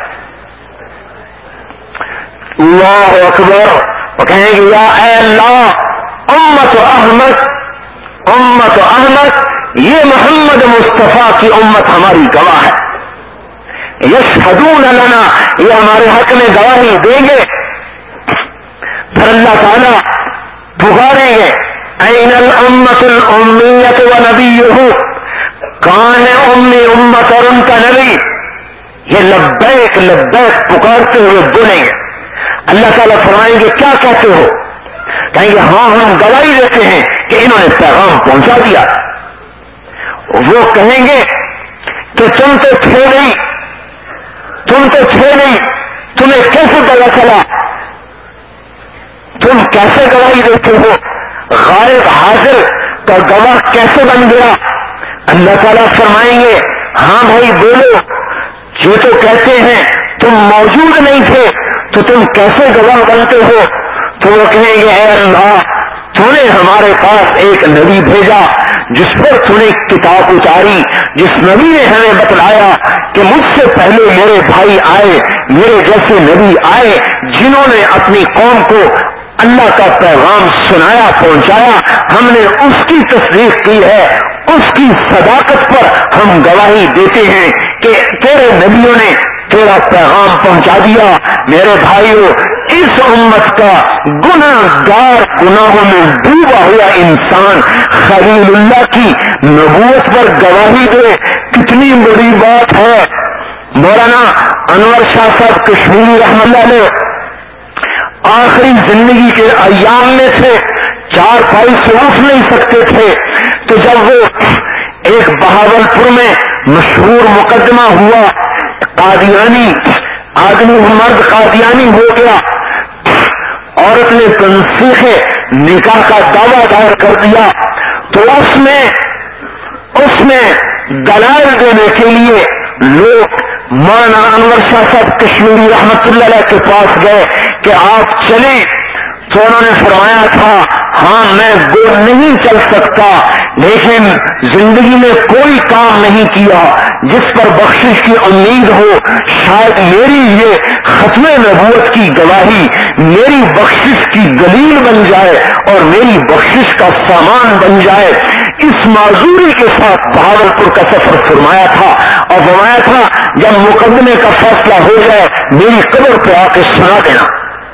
اللہ اکبر. وہ کہیں گے یا اے اللہ، امت احمد، یہ محمد مصطفیٰ کی امت ہماری گواہ ہے. یشہدون لنا، یہ ہمارے حق میں گواہی دیں گے. پھر اللہ تعالیٰ پکاریں گے این الامت الامیۃ ونبیہ، کہاں ہے امی امت اور ان کا نبی؟ یہ لبیک لبیک پکارتے ہوئے بولیں گے. اللہ تعالیٰ فرمائیں گے کیا کہتے ہو؟ کہیں گے ہاں ہم گواہی دیتے ہیں کہ انہوں نے پیغام پہنچا دیا. وہ کہیں گے کہ تم تو تھے نہیں، تمہیں کیسے پتا چلا؟ تم کیسے گواہی دیتے ہو؟ غائب حاضر کا گواہ کیسے بن گیا؟ اللہ تعالیٰ فرمائیں گے ہاں بھائی بولو، یہ تو کہتے ہیں تم موجود نہیں تھے تو تم کیسے گواہ بنتے ہو؟ تو وہ کہیں گے اے اللہ، تو نے ہمارے پاس ایک نبی بھیجا جس پر تو نے کتاب اتاری، جس نبی نے ہمیں بتلایا کہ مجھ سے پہلے میرے بھائی آئے، میرے جیسے نبی آئے جنہوں نے اپنی قوم کو اللہ کا پیغام سنایا، پہنچایا. ہم نے اس کی تصدیق کی ہے، اس کی صداقت پر ہم گواہی دیتے ہیں کہ تیرے نبیوں نے تیرا پیغام پہنچا دیا. میرے بھائیوں، اس امت کا گناہگار، گناہوں میں ڈوبا ہوا انسان خلیل اللہ کی نبوت پر گواہی دے، کتنی بڑی بات ہے. مولانا انور شاہ صاحب کشمیری رحمۃ اللہ علیہ آخری زندگی کے ایام میں سے چارپائی سے اٹھ نہیں سکتے تھے، تو جب وہ ایک بہاولپور میں مشہور مقدمہ ہوا، قادیانی آدمی مرد قادیانی ہو گیا، عورت نے تنسیخ نکاح کا دعویٰ دائر کر دیا، تو اس میں دلائل دینے کے لیے لوگ مولانا انور شاہ صاحب کشمیری رحمت اللہ علیہ کے پاس گئے کہ آپ چلیں. تو انہوں نے فرمایا تھا ہاں میں گول نہیں چل سکتا، لیکن زندگی میں کوئی کام نہیں کیا جس پر بخشش کی امید ہو. شاید میری یہ ختم نبوت کی گواہی میری بخشش کی دلیل بن جائے اور میری بخشش کا سامان بن جائے. اس معذوری کے ساتھ بہاولپور کا سفر فرمایا تھا اور فرمایا تھا جب مقدمے کا فیصلہ ہو جائے میری قبر پہ آ کے سنا دینا.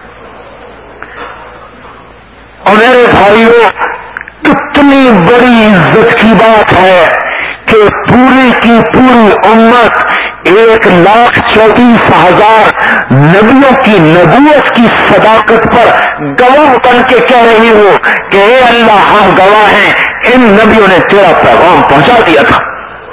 اور میرے بھائیوں، کتنی بڑی عزت کی بات ہے کہ پوری کی پوری امت 1,34,000 نبیوں کی نبوت کی صداقت پر گواہ بن کے کہہ رہی ہو کہ اے اللہ ہم گواہ ہیں ان نبیوں نے تیرا پیغام پہنچا دیا تھا.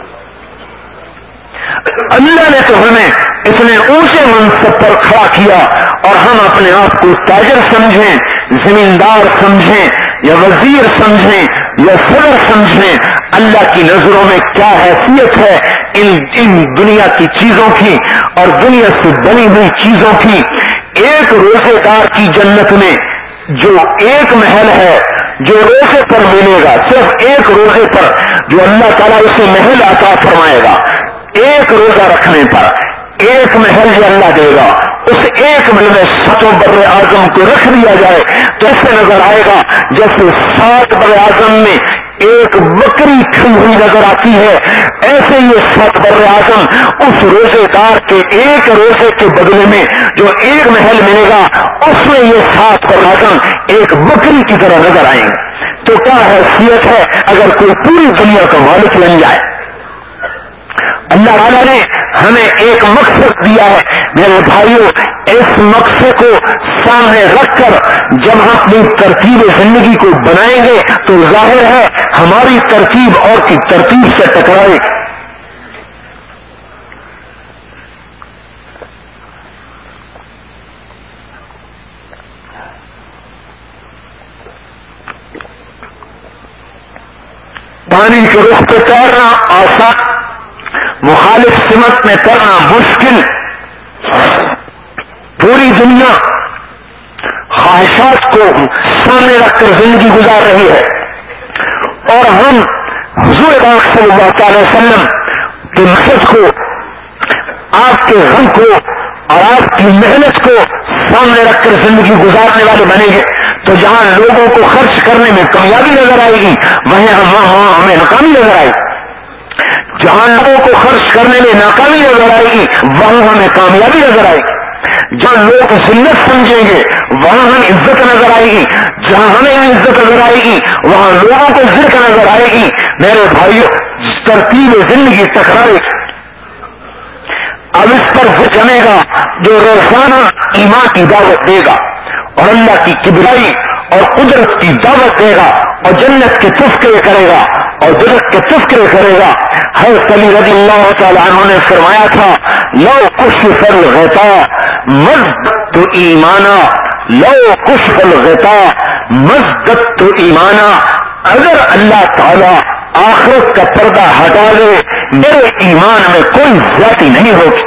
اللہ نے تو ہمیں اتنے اونچے منصب پر کھڑا کیا اور ہم اپنے آپ کو تاجر سمجھیں، زمیندار سمجھیں یا وزیر سمجھیں، یا صدر سمجھیں اللہ کی نظروں میں کیا حیثیت ہے ان دنیا کی چیزوں کی اور دنیا سے بنی ہوئی چیزوں کی. ایک روزے دار کی جنت میں جو ایک محل ہے جو روزے پر ملے گا، صرف ایک روزے پر جو اللہ تعالیٰ اسے محل عطا فرمائے گا، ایک روزہ رکھنے پر ایک محل جو اللہ دے گا، اس ایک محل میں 7 بر اعظم کو رکھ دیا جائے تو ایسے نظر آئے گا جیسے 7 بر اعظم میں ایک بکری کھڑی ہوئی نظر آتی ہے. ایسے یہ 7 بر اعظم اس روزے دار کے ایک روزے کے بدلے میں جو ایک محل ملے گا اس میں یہ 7 بر اعظم ایک بکری کی طرح نظر آئیں گے. تو کیا حیثیت ہے اگر کوئی پوری دنیا کا مالک بن جائے. اللہ تعالیٰ نے ہمیں ایک مقصد دیا ہے میرے بھائیوں. اس مقصد کو سامنے رکھ کر جب ہم اپنی ترتیب زندگی کو بنائیں گے تو ظاہر ہے ہماری ترتیب اور کی ترتیب سے ٹکرائے. پانی کے رخ پہ تیرنا آسان، مخالف سمت میں تیرنا مشکل. پوری دنیا خواہشات کو سامنے رکھ کر زندگی گزار رہی ہے اور ہم حضور پاک صلی اللہ تعالی وسلم کے مقصد کو، آپ کے غم کو اور آپ کی محنت کو سامنے رکھ کر زندگی گزارنے والے بنیں گے تو جہاں لوگوں کو خرچ کرنے میں کامیابی نظر آئے گی وہاں ہمیں ناکامی نظر آئے گی. جہاں لوگوں کو خرچ کرنے میں ناکامی نظر آئے گی وہاں ہمیں کامیابی نظر آئے گی. جہاں لوگ ذلت سمجھیں گے وہاں ہمیں عزت نظر آئے گی. جہاں ہمیں عزت نظر آئے گی وہاں لوگوں کو ذلت نظر آئے گی. میرے بھائیوں ترتیب زندگی ٹکرائے. اب اس پر وہ جمے گا جو روزانہ ایمان کی دعوت دے گا اور اللہ کی کبریائی اور قدرت کی دعوت دے گا اور جنت کے تذکرے کرے گا اور جنت کے تذکرے کرے گا. حضرت علی رضی اللہ تعالی عنہ نے فرمایا تھا لو کشف الغطاء مزددت ایمانا، لو کشف الغطاء مزددت ایمانا. اگر اللہ تعالی آخرت کا پردہ ہٹا دے میرے ایمان میں کوئی زیادتی نہیں ہوگی.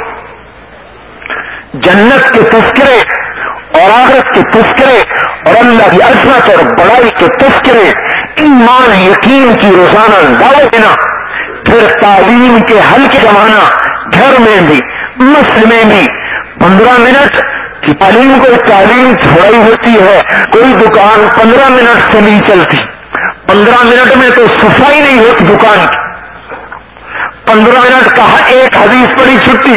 جنت کے تذکرے اور آخرت کے تذکرے اور اللہ کی عظمت اور بڑائی کے تذکرے، ایمان یقین کی روزانہ دعوت دینا، پھر تعلیم کے حلقے جمانا گھر میں بھی مسجد میں بھی. 15 منٹ کی تعلیم کوئی تعلیم تھوڑی ہوتی ہے، کوئی دکان 15 منٹ سے نہیں چلتی. 15 منٹ میں تو صفائی نہیں ہوتی دکان کی. 15 منٹ کا ایک حدیث پڑی چھٹی.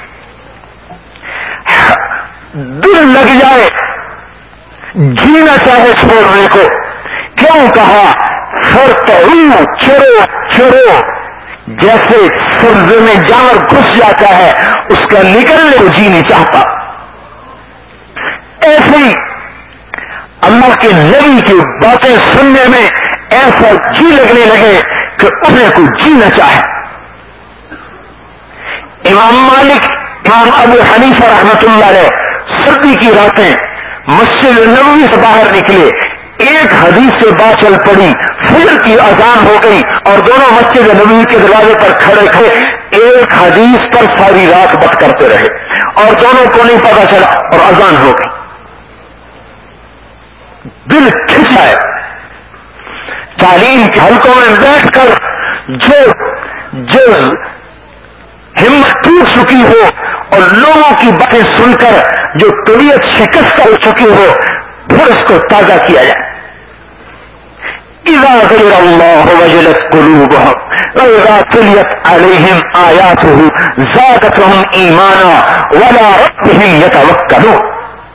دل لگ جائے جینا چاہے چھوڑنے کو، کیوں کہا فرتعو چرو چرو، جیسے سرزے میں جانور گھس جاتا ہے اس کا نکلنے کو جی نہیں چاہتا، ایسے ہی اللہ کے نبی کی باتیں سننے میں ایسا جی لگنے لگے کہ انہیں کو جینا چاہے. امام مالک، امام ابو حنیفہ رحمۃ اللہ علیہ سردی کی راتیں مسجد نبوی سے باہر نکلے، ایک حدیث سے بات چل پڑی، فجر کی اذان ہو گئی اور دونوں مسجد نبوی کے دروازے پر کھڑے کھڑے ایک حدیث پر ساری رات بات کرتے رہے اور دونوں کو نہیں پتا چلا اور اذان ہو گئی. دل کھنچا ہے. تعلیم کے حلقوں میں بیٹھ کر جو ہمت ٹوٹ چکی ہو اور لوگوں کی باتیں سن کر جو طبیعت شکست ہو چکی ہو پھر اس کو تازہ کیا جائے. اذا ذکر اللہ وجلت قلوبهم واذا تلیت علیہم آیاتہ زادتہم ایمانا وعلی ربہم یتوکلون.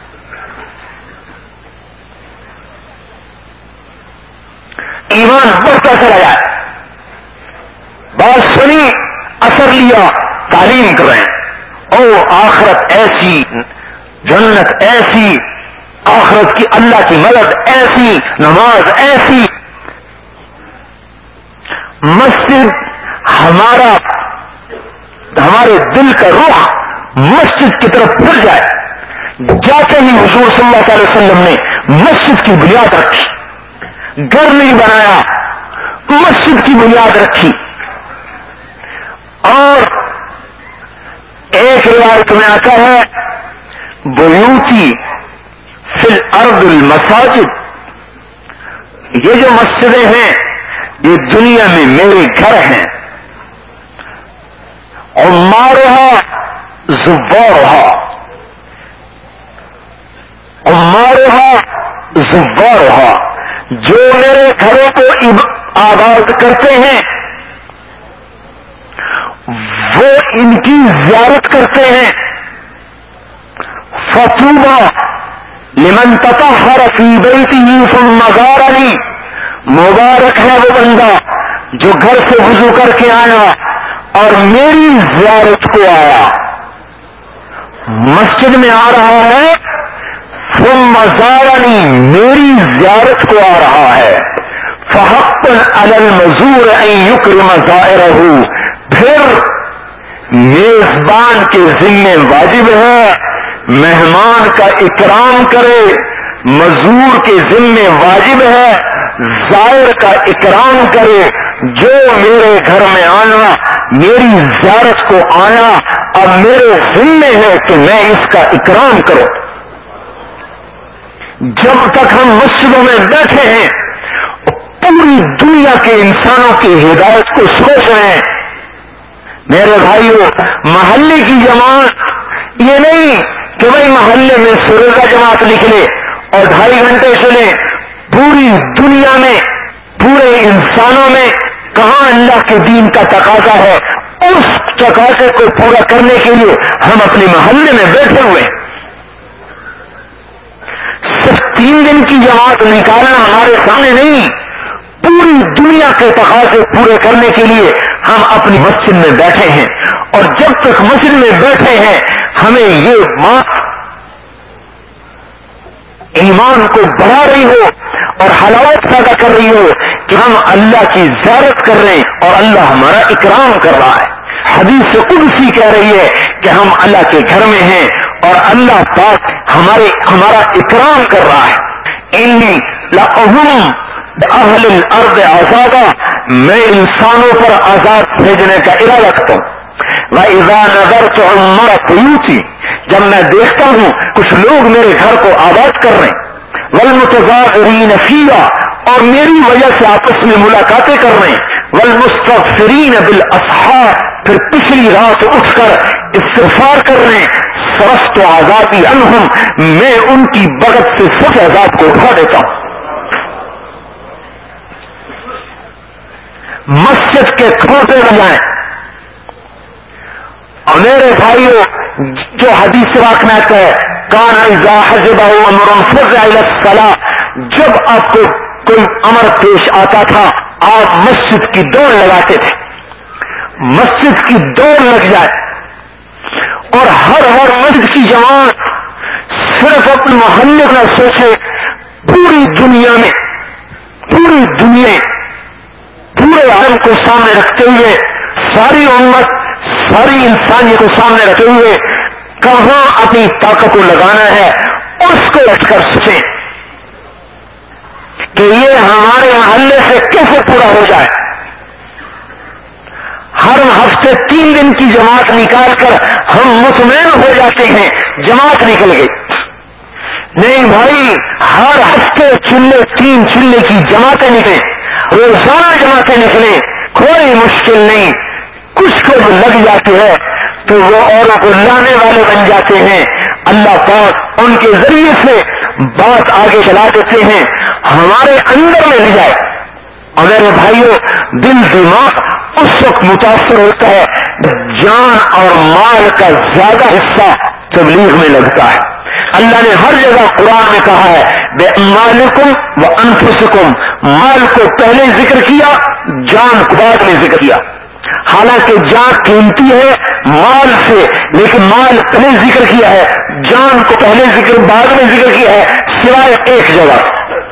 ایمان بڑھتا چلا جائے. بات سنی، اثر لیا، تعلیم کر رہے ہیں. او آخرت ایسی، جنت ایسی، آخرت کی اللہ کی مدد ایسی، نماز ایسی. مسجد ہمارے دل کا رخ مسجد کی طرف پھر جائے. جاتے ہی حضور صلی اللہ علیہ وسلم نے مسجد کی بنیاد رکھی. گھر نہیں بنایا، مسجد کی بنیاد رکھی. اور ایک روایت میں آتا ہے بیوتی فی الارض المساجد، یہ جو مسجدیں ہیں یہ دنیا میں میرے گھر ہیں. عمارها زوارها، عمارها زوارها، جو میرے گھروں کو آباد کرتے ہیں وہ ان کی زیارت کرتے ہیں. فطوبى لمن تطہر فی بیتہ ثم زارنی، مبارک ہے وہ بندہ جو گھر سے وضو کر کے آیا اور میری زیارت کو آیا. مسجد میں آ رہا ہے ثم زارنی، میری زیارت کو آ رہا ہے. فحقا علی المزور ان یکرم زائرہ، پھر میزبان کے ذمہ واجب ہے مہمان کا اکرام کرے، مزور کے ذمہ واجب ہے زائر کا اکرام کرے. جو میرے گھر میں آنا، میری زیارت کو آنا، اب میرے ذمہ ہے کہ میں اس کا اکرام کروں. جب تک ہم مسجدوں میں بیٹھے ہیں پوری دنیا کے انسانوں کی ہدایت کو سوچ رہے ہیں. میرے بھائیو، محلے کی جماعت یہ نہیں کہ بھائی محلے میں سروزہ جماعت نکلے اور 2.5 گھنٹے چلے. پوری دنیا میں، پورے انسانوں میں کہاں اللہ کے دین کا تقاضا ہے، اس تقاضے کو پورا کرنے کے لیے ہم اپنے محلے میں بیٹھے ہوئے. صرف 3 دن کی جماعت نکالنا ہمارے سامنے نہیں، پوری دنیا کے تقاضے پورے کرنے کے لیے ہم اپنی مسجد میں بیٹھے ہیں. اور جب تک مسجد میں بیٹھے ہیں ہمیں یہ بات ایمان کو بڑھا رہی ہو اور حلاوت پیدا کر رہی ہو کہ ہم اللہ کی زیارت کر رہے ہیں اور اللہ ہمارا اکرام کر رہا ہے. حدیث قدسی کہہ رہی ہے کہ ہم اللہ کے گھر میں ہیں اور اللہ پاک ہمارا اکرام کر رہا ہے. انی لأہم بأہل الارض عذابا، میں انسانوں پر عذاب بھیجنے کا ارادہ رکھتا ہوں. وَإِذَا نَظَرْتُ عُمَّرَ بُيُوتِي، جب میں دیکھتا ہوں کچھ لوگ میرے گھر کو آباد کر رہے ہیں. وَالْمُتَظَاهِرِينَ فِيهَا، اور میری وجہ سے آپس میں ملاقاتیں کر رہے ہیں. وَالْمُسْتَغْفِرِينَ بِالْأَسْحَارِ، پھر پچھلی رات اٹھ کر استغفار کر رہے ہیں. صَرَفْتُ عَذَابِي عَنْهُمْ، میں ان کی بغض سے سب عذاب کو اٹھا دیتا ہوں. مسجد کے کھوٹے بجائیں. اور میرے بھائیوں، جو حدیث پاک میں آتا ہے کان اذا حجبہ امر فزع الی الصلاۃ، جب آپ کو کوئی امر پیش آتا تھا آپ مسجد کی دوڑ لگاتے تھے. مسجد کی دوڑ لگ جائے اور ہر مسجد کی جماعت صرف اپنے محلے کا سوچے، پوری دنیا میں پورے عالم کو سامنے رکھتے ہوئے، ساری امت، ساری انسانیت کو سامنے رکھتے ہوئے کہاں اپنی طاقت کو لگانا ہے اس کو رکھ کر سوچیں کہ یہ ہمارے محلے سے کیسے پورا ہو جائے. ہر ہفتے 3 دن کی جماعت نکال کر ہم مطمئن ہو جاتے ہیں جماعت نکل گئی. نہیں بھائی، ہر ہفتے 3 چلے کی جماعتیں نکلیں، روزانہ جماعتیں نکلیں، کوئی مشکل نہیں. کچھ کو لگ جاتی ہے تو وہ اوروں کو لانے والے بن جاتے ہیں. اللہ پاک ان کے ذریعے سے بات آگے چلا دیتے ہیں، ہمارے اندر میں لے جائے. اور میرے بھائیوں، دل دماغ اس وقت متاثر ہوتا ہے جان اور مال کا زیادہ حصہ تبلیغ میں لگتا ہے. اللہ نے ہر جگہ قرآن میں کہا ہے بِأَمْوَالِكُمْ وَأَنفُسِكُمْ، مال کو پہلے ذکر کیا، جان کو بعد میں ذکر کیا. حالانکہ جان قیمتی ہے مال سے، لیکن مال پہلے ذکر کیا ہے، جان کو پہلے ذکر بعد میں ذکر کیا ہے، سوائے ایک جگہ.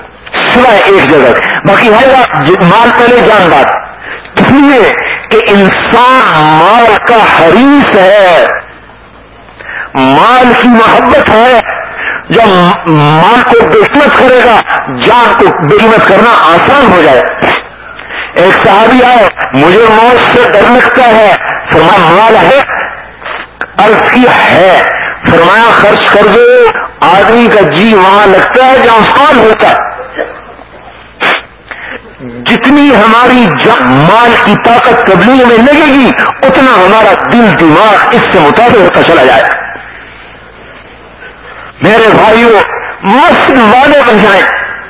باقی ہے مال پہلے جان بعد. اس لیے کہ انسان مال کا حریص ہے، مال کی محبت ہے. جب مال کو بے قیمت کرے گا جان کو بے قیمت کرنا آسان ہو جائے. ایک صحابی آئے، مجھے موت سے ڈر لگتا ہے، فرمایا مال ہے؟ عرض کی ہے، فرمایا خرچ کر دو، آدمی کا جی وہاں لگتا ہے جہاں مال ہوتا ہے۔ جتنی ہماری مال کی طاقت تبلیغ میں لگے گی اتنا ہمارا دل دماغ اس سے مطابق ہوتا چلا جائے گا۔ میرے بھائیوں، مسجد والے بن جائیں،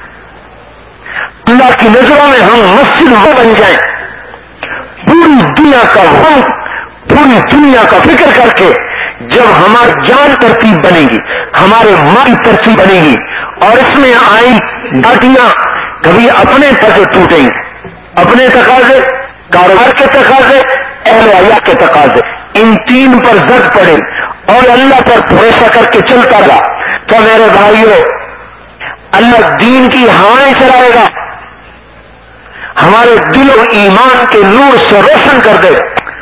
اللہ کی نظروں میں ہم مسجد وہ بن جائیں، پوری دنیا کا غم، پوری دنیا کا فکر کر کے جب ہماری جان ترتیب بنے گی، ہمارے مال ترتیب بنے گی، اور اس میں آئی ڈاٹیاں، کبھی اپنے پتے ٹوٹیں گے، اپنے تقاضے، کاروبار کے تقاضے، اہل عیال کے تقاضے، ان تین پر زد پڑے اور اللہ پر بھروسہ کر کے چلتا رہا تو میرے بھائیوں اللہ دین کی ہوائیں چلائے گا، ہمارے دل و ایمان کے نور سے روشن کر دے،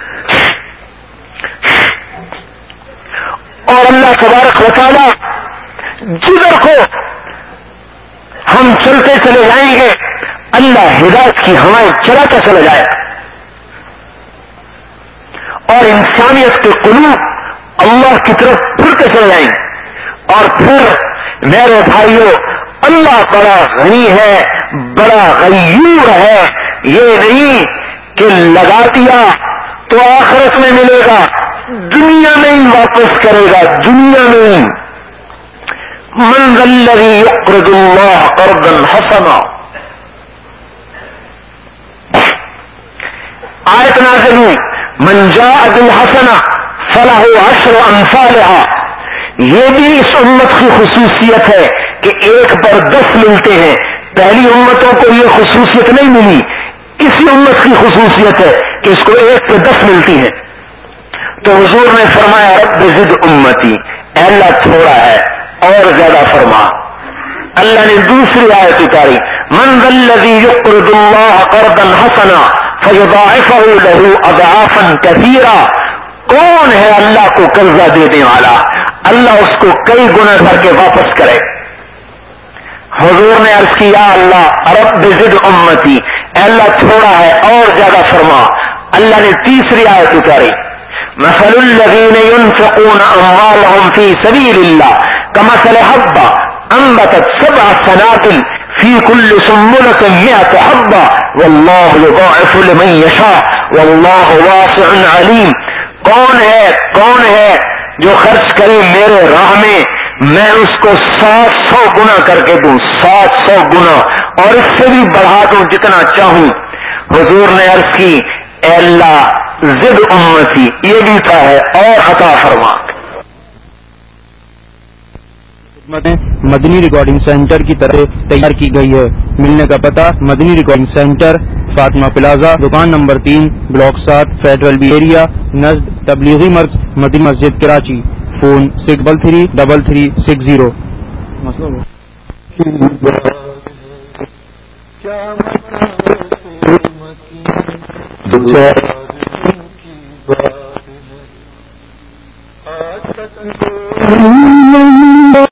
اور اللہ تبارک و تعالی جدھر کو ہم چلتے چلے جائیں گے اللہ ہدایت کی ہوائیں چلاتا چلا جائے، اور انسانیت کے قلوب اللہ کی طرف پھرتے چلے جائیں گے، اور پھر میرے بھائیوں اللہ بڑا غنی ہے، بڑا غیور ہے، یہ نہیں کہ لگا دیا تو آخرت میں ملے گا، دنیا میں ہی واپس کرے گا، دنیا میں ہی۔ من ذا الذی یقرض اللہ قرضا حسنا، آیت نازل ہوئی من جاء بالحسنہ فلہ عشر امثالها، یہ بھی اس امت کی خصوصیت ہے کہ ایک پر 10 ملتے ہیں، پہلی امتوں کو یہ خصوصیت نہیں ملی، اسی امت کی خصوصیت ہے کہ اس کو 1 پہ 10 ملتی ہیں۔ تو حضور نے فرمایا رب زد امتی، اے اللہ تھوڑا ہے اور زیادہ فرما۔ اللہ نے دوسری آیت اتاری من ذا الذی یقرض اللہ قرضا حسنا فیضاعفہ لہ اضعافا کثیرا، کون ہے اللہ کو قرضہ دینے والا، اللہ اس کو کئی گنا کر کے واپس کرے۔ حضور نے عرض کیا اللہ رب زد امتی، اے اللہ تھوڑا ہے اور زیادہ فرما۔ اللہ نے تیسری آیت اتاری مثل الذین ينفقون اموالهم فی سبیل اللہ کمثل حبہ انبتت 7 سنابل فی کل سنبلۃ 100 حبہ واللہ یضاعف لمن یشاء واللہ واسع علیم، کون ہے جو خرچ کرے میرے راہ میں اس کو 700 گنا کر کے دوں، 700 گنا، اور اس سے بھی بڑھا دوں جتنا چاہوں۔ حضور نے عرض کی اے اللہ زد امتی، یہ بھی تھا ہے اور عطا فرما۔ مدنی ریکارڈنگ سینٹر کی طرف تیار کی گئی ہے۔ ملنے کا پتہ Madani recording centre Fatima plaza, دکان number 3، block 7، federal B area, نزد تبلیغی مرکز مدنی مسجد کراچی۔ فون 633360۔ کیا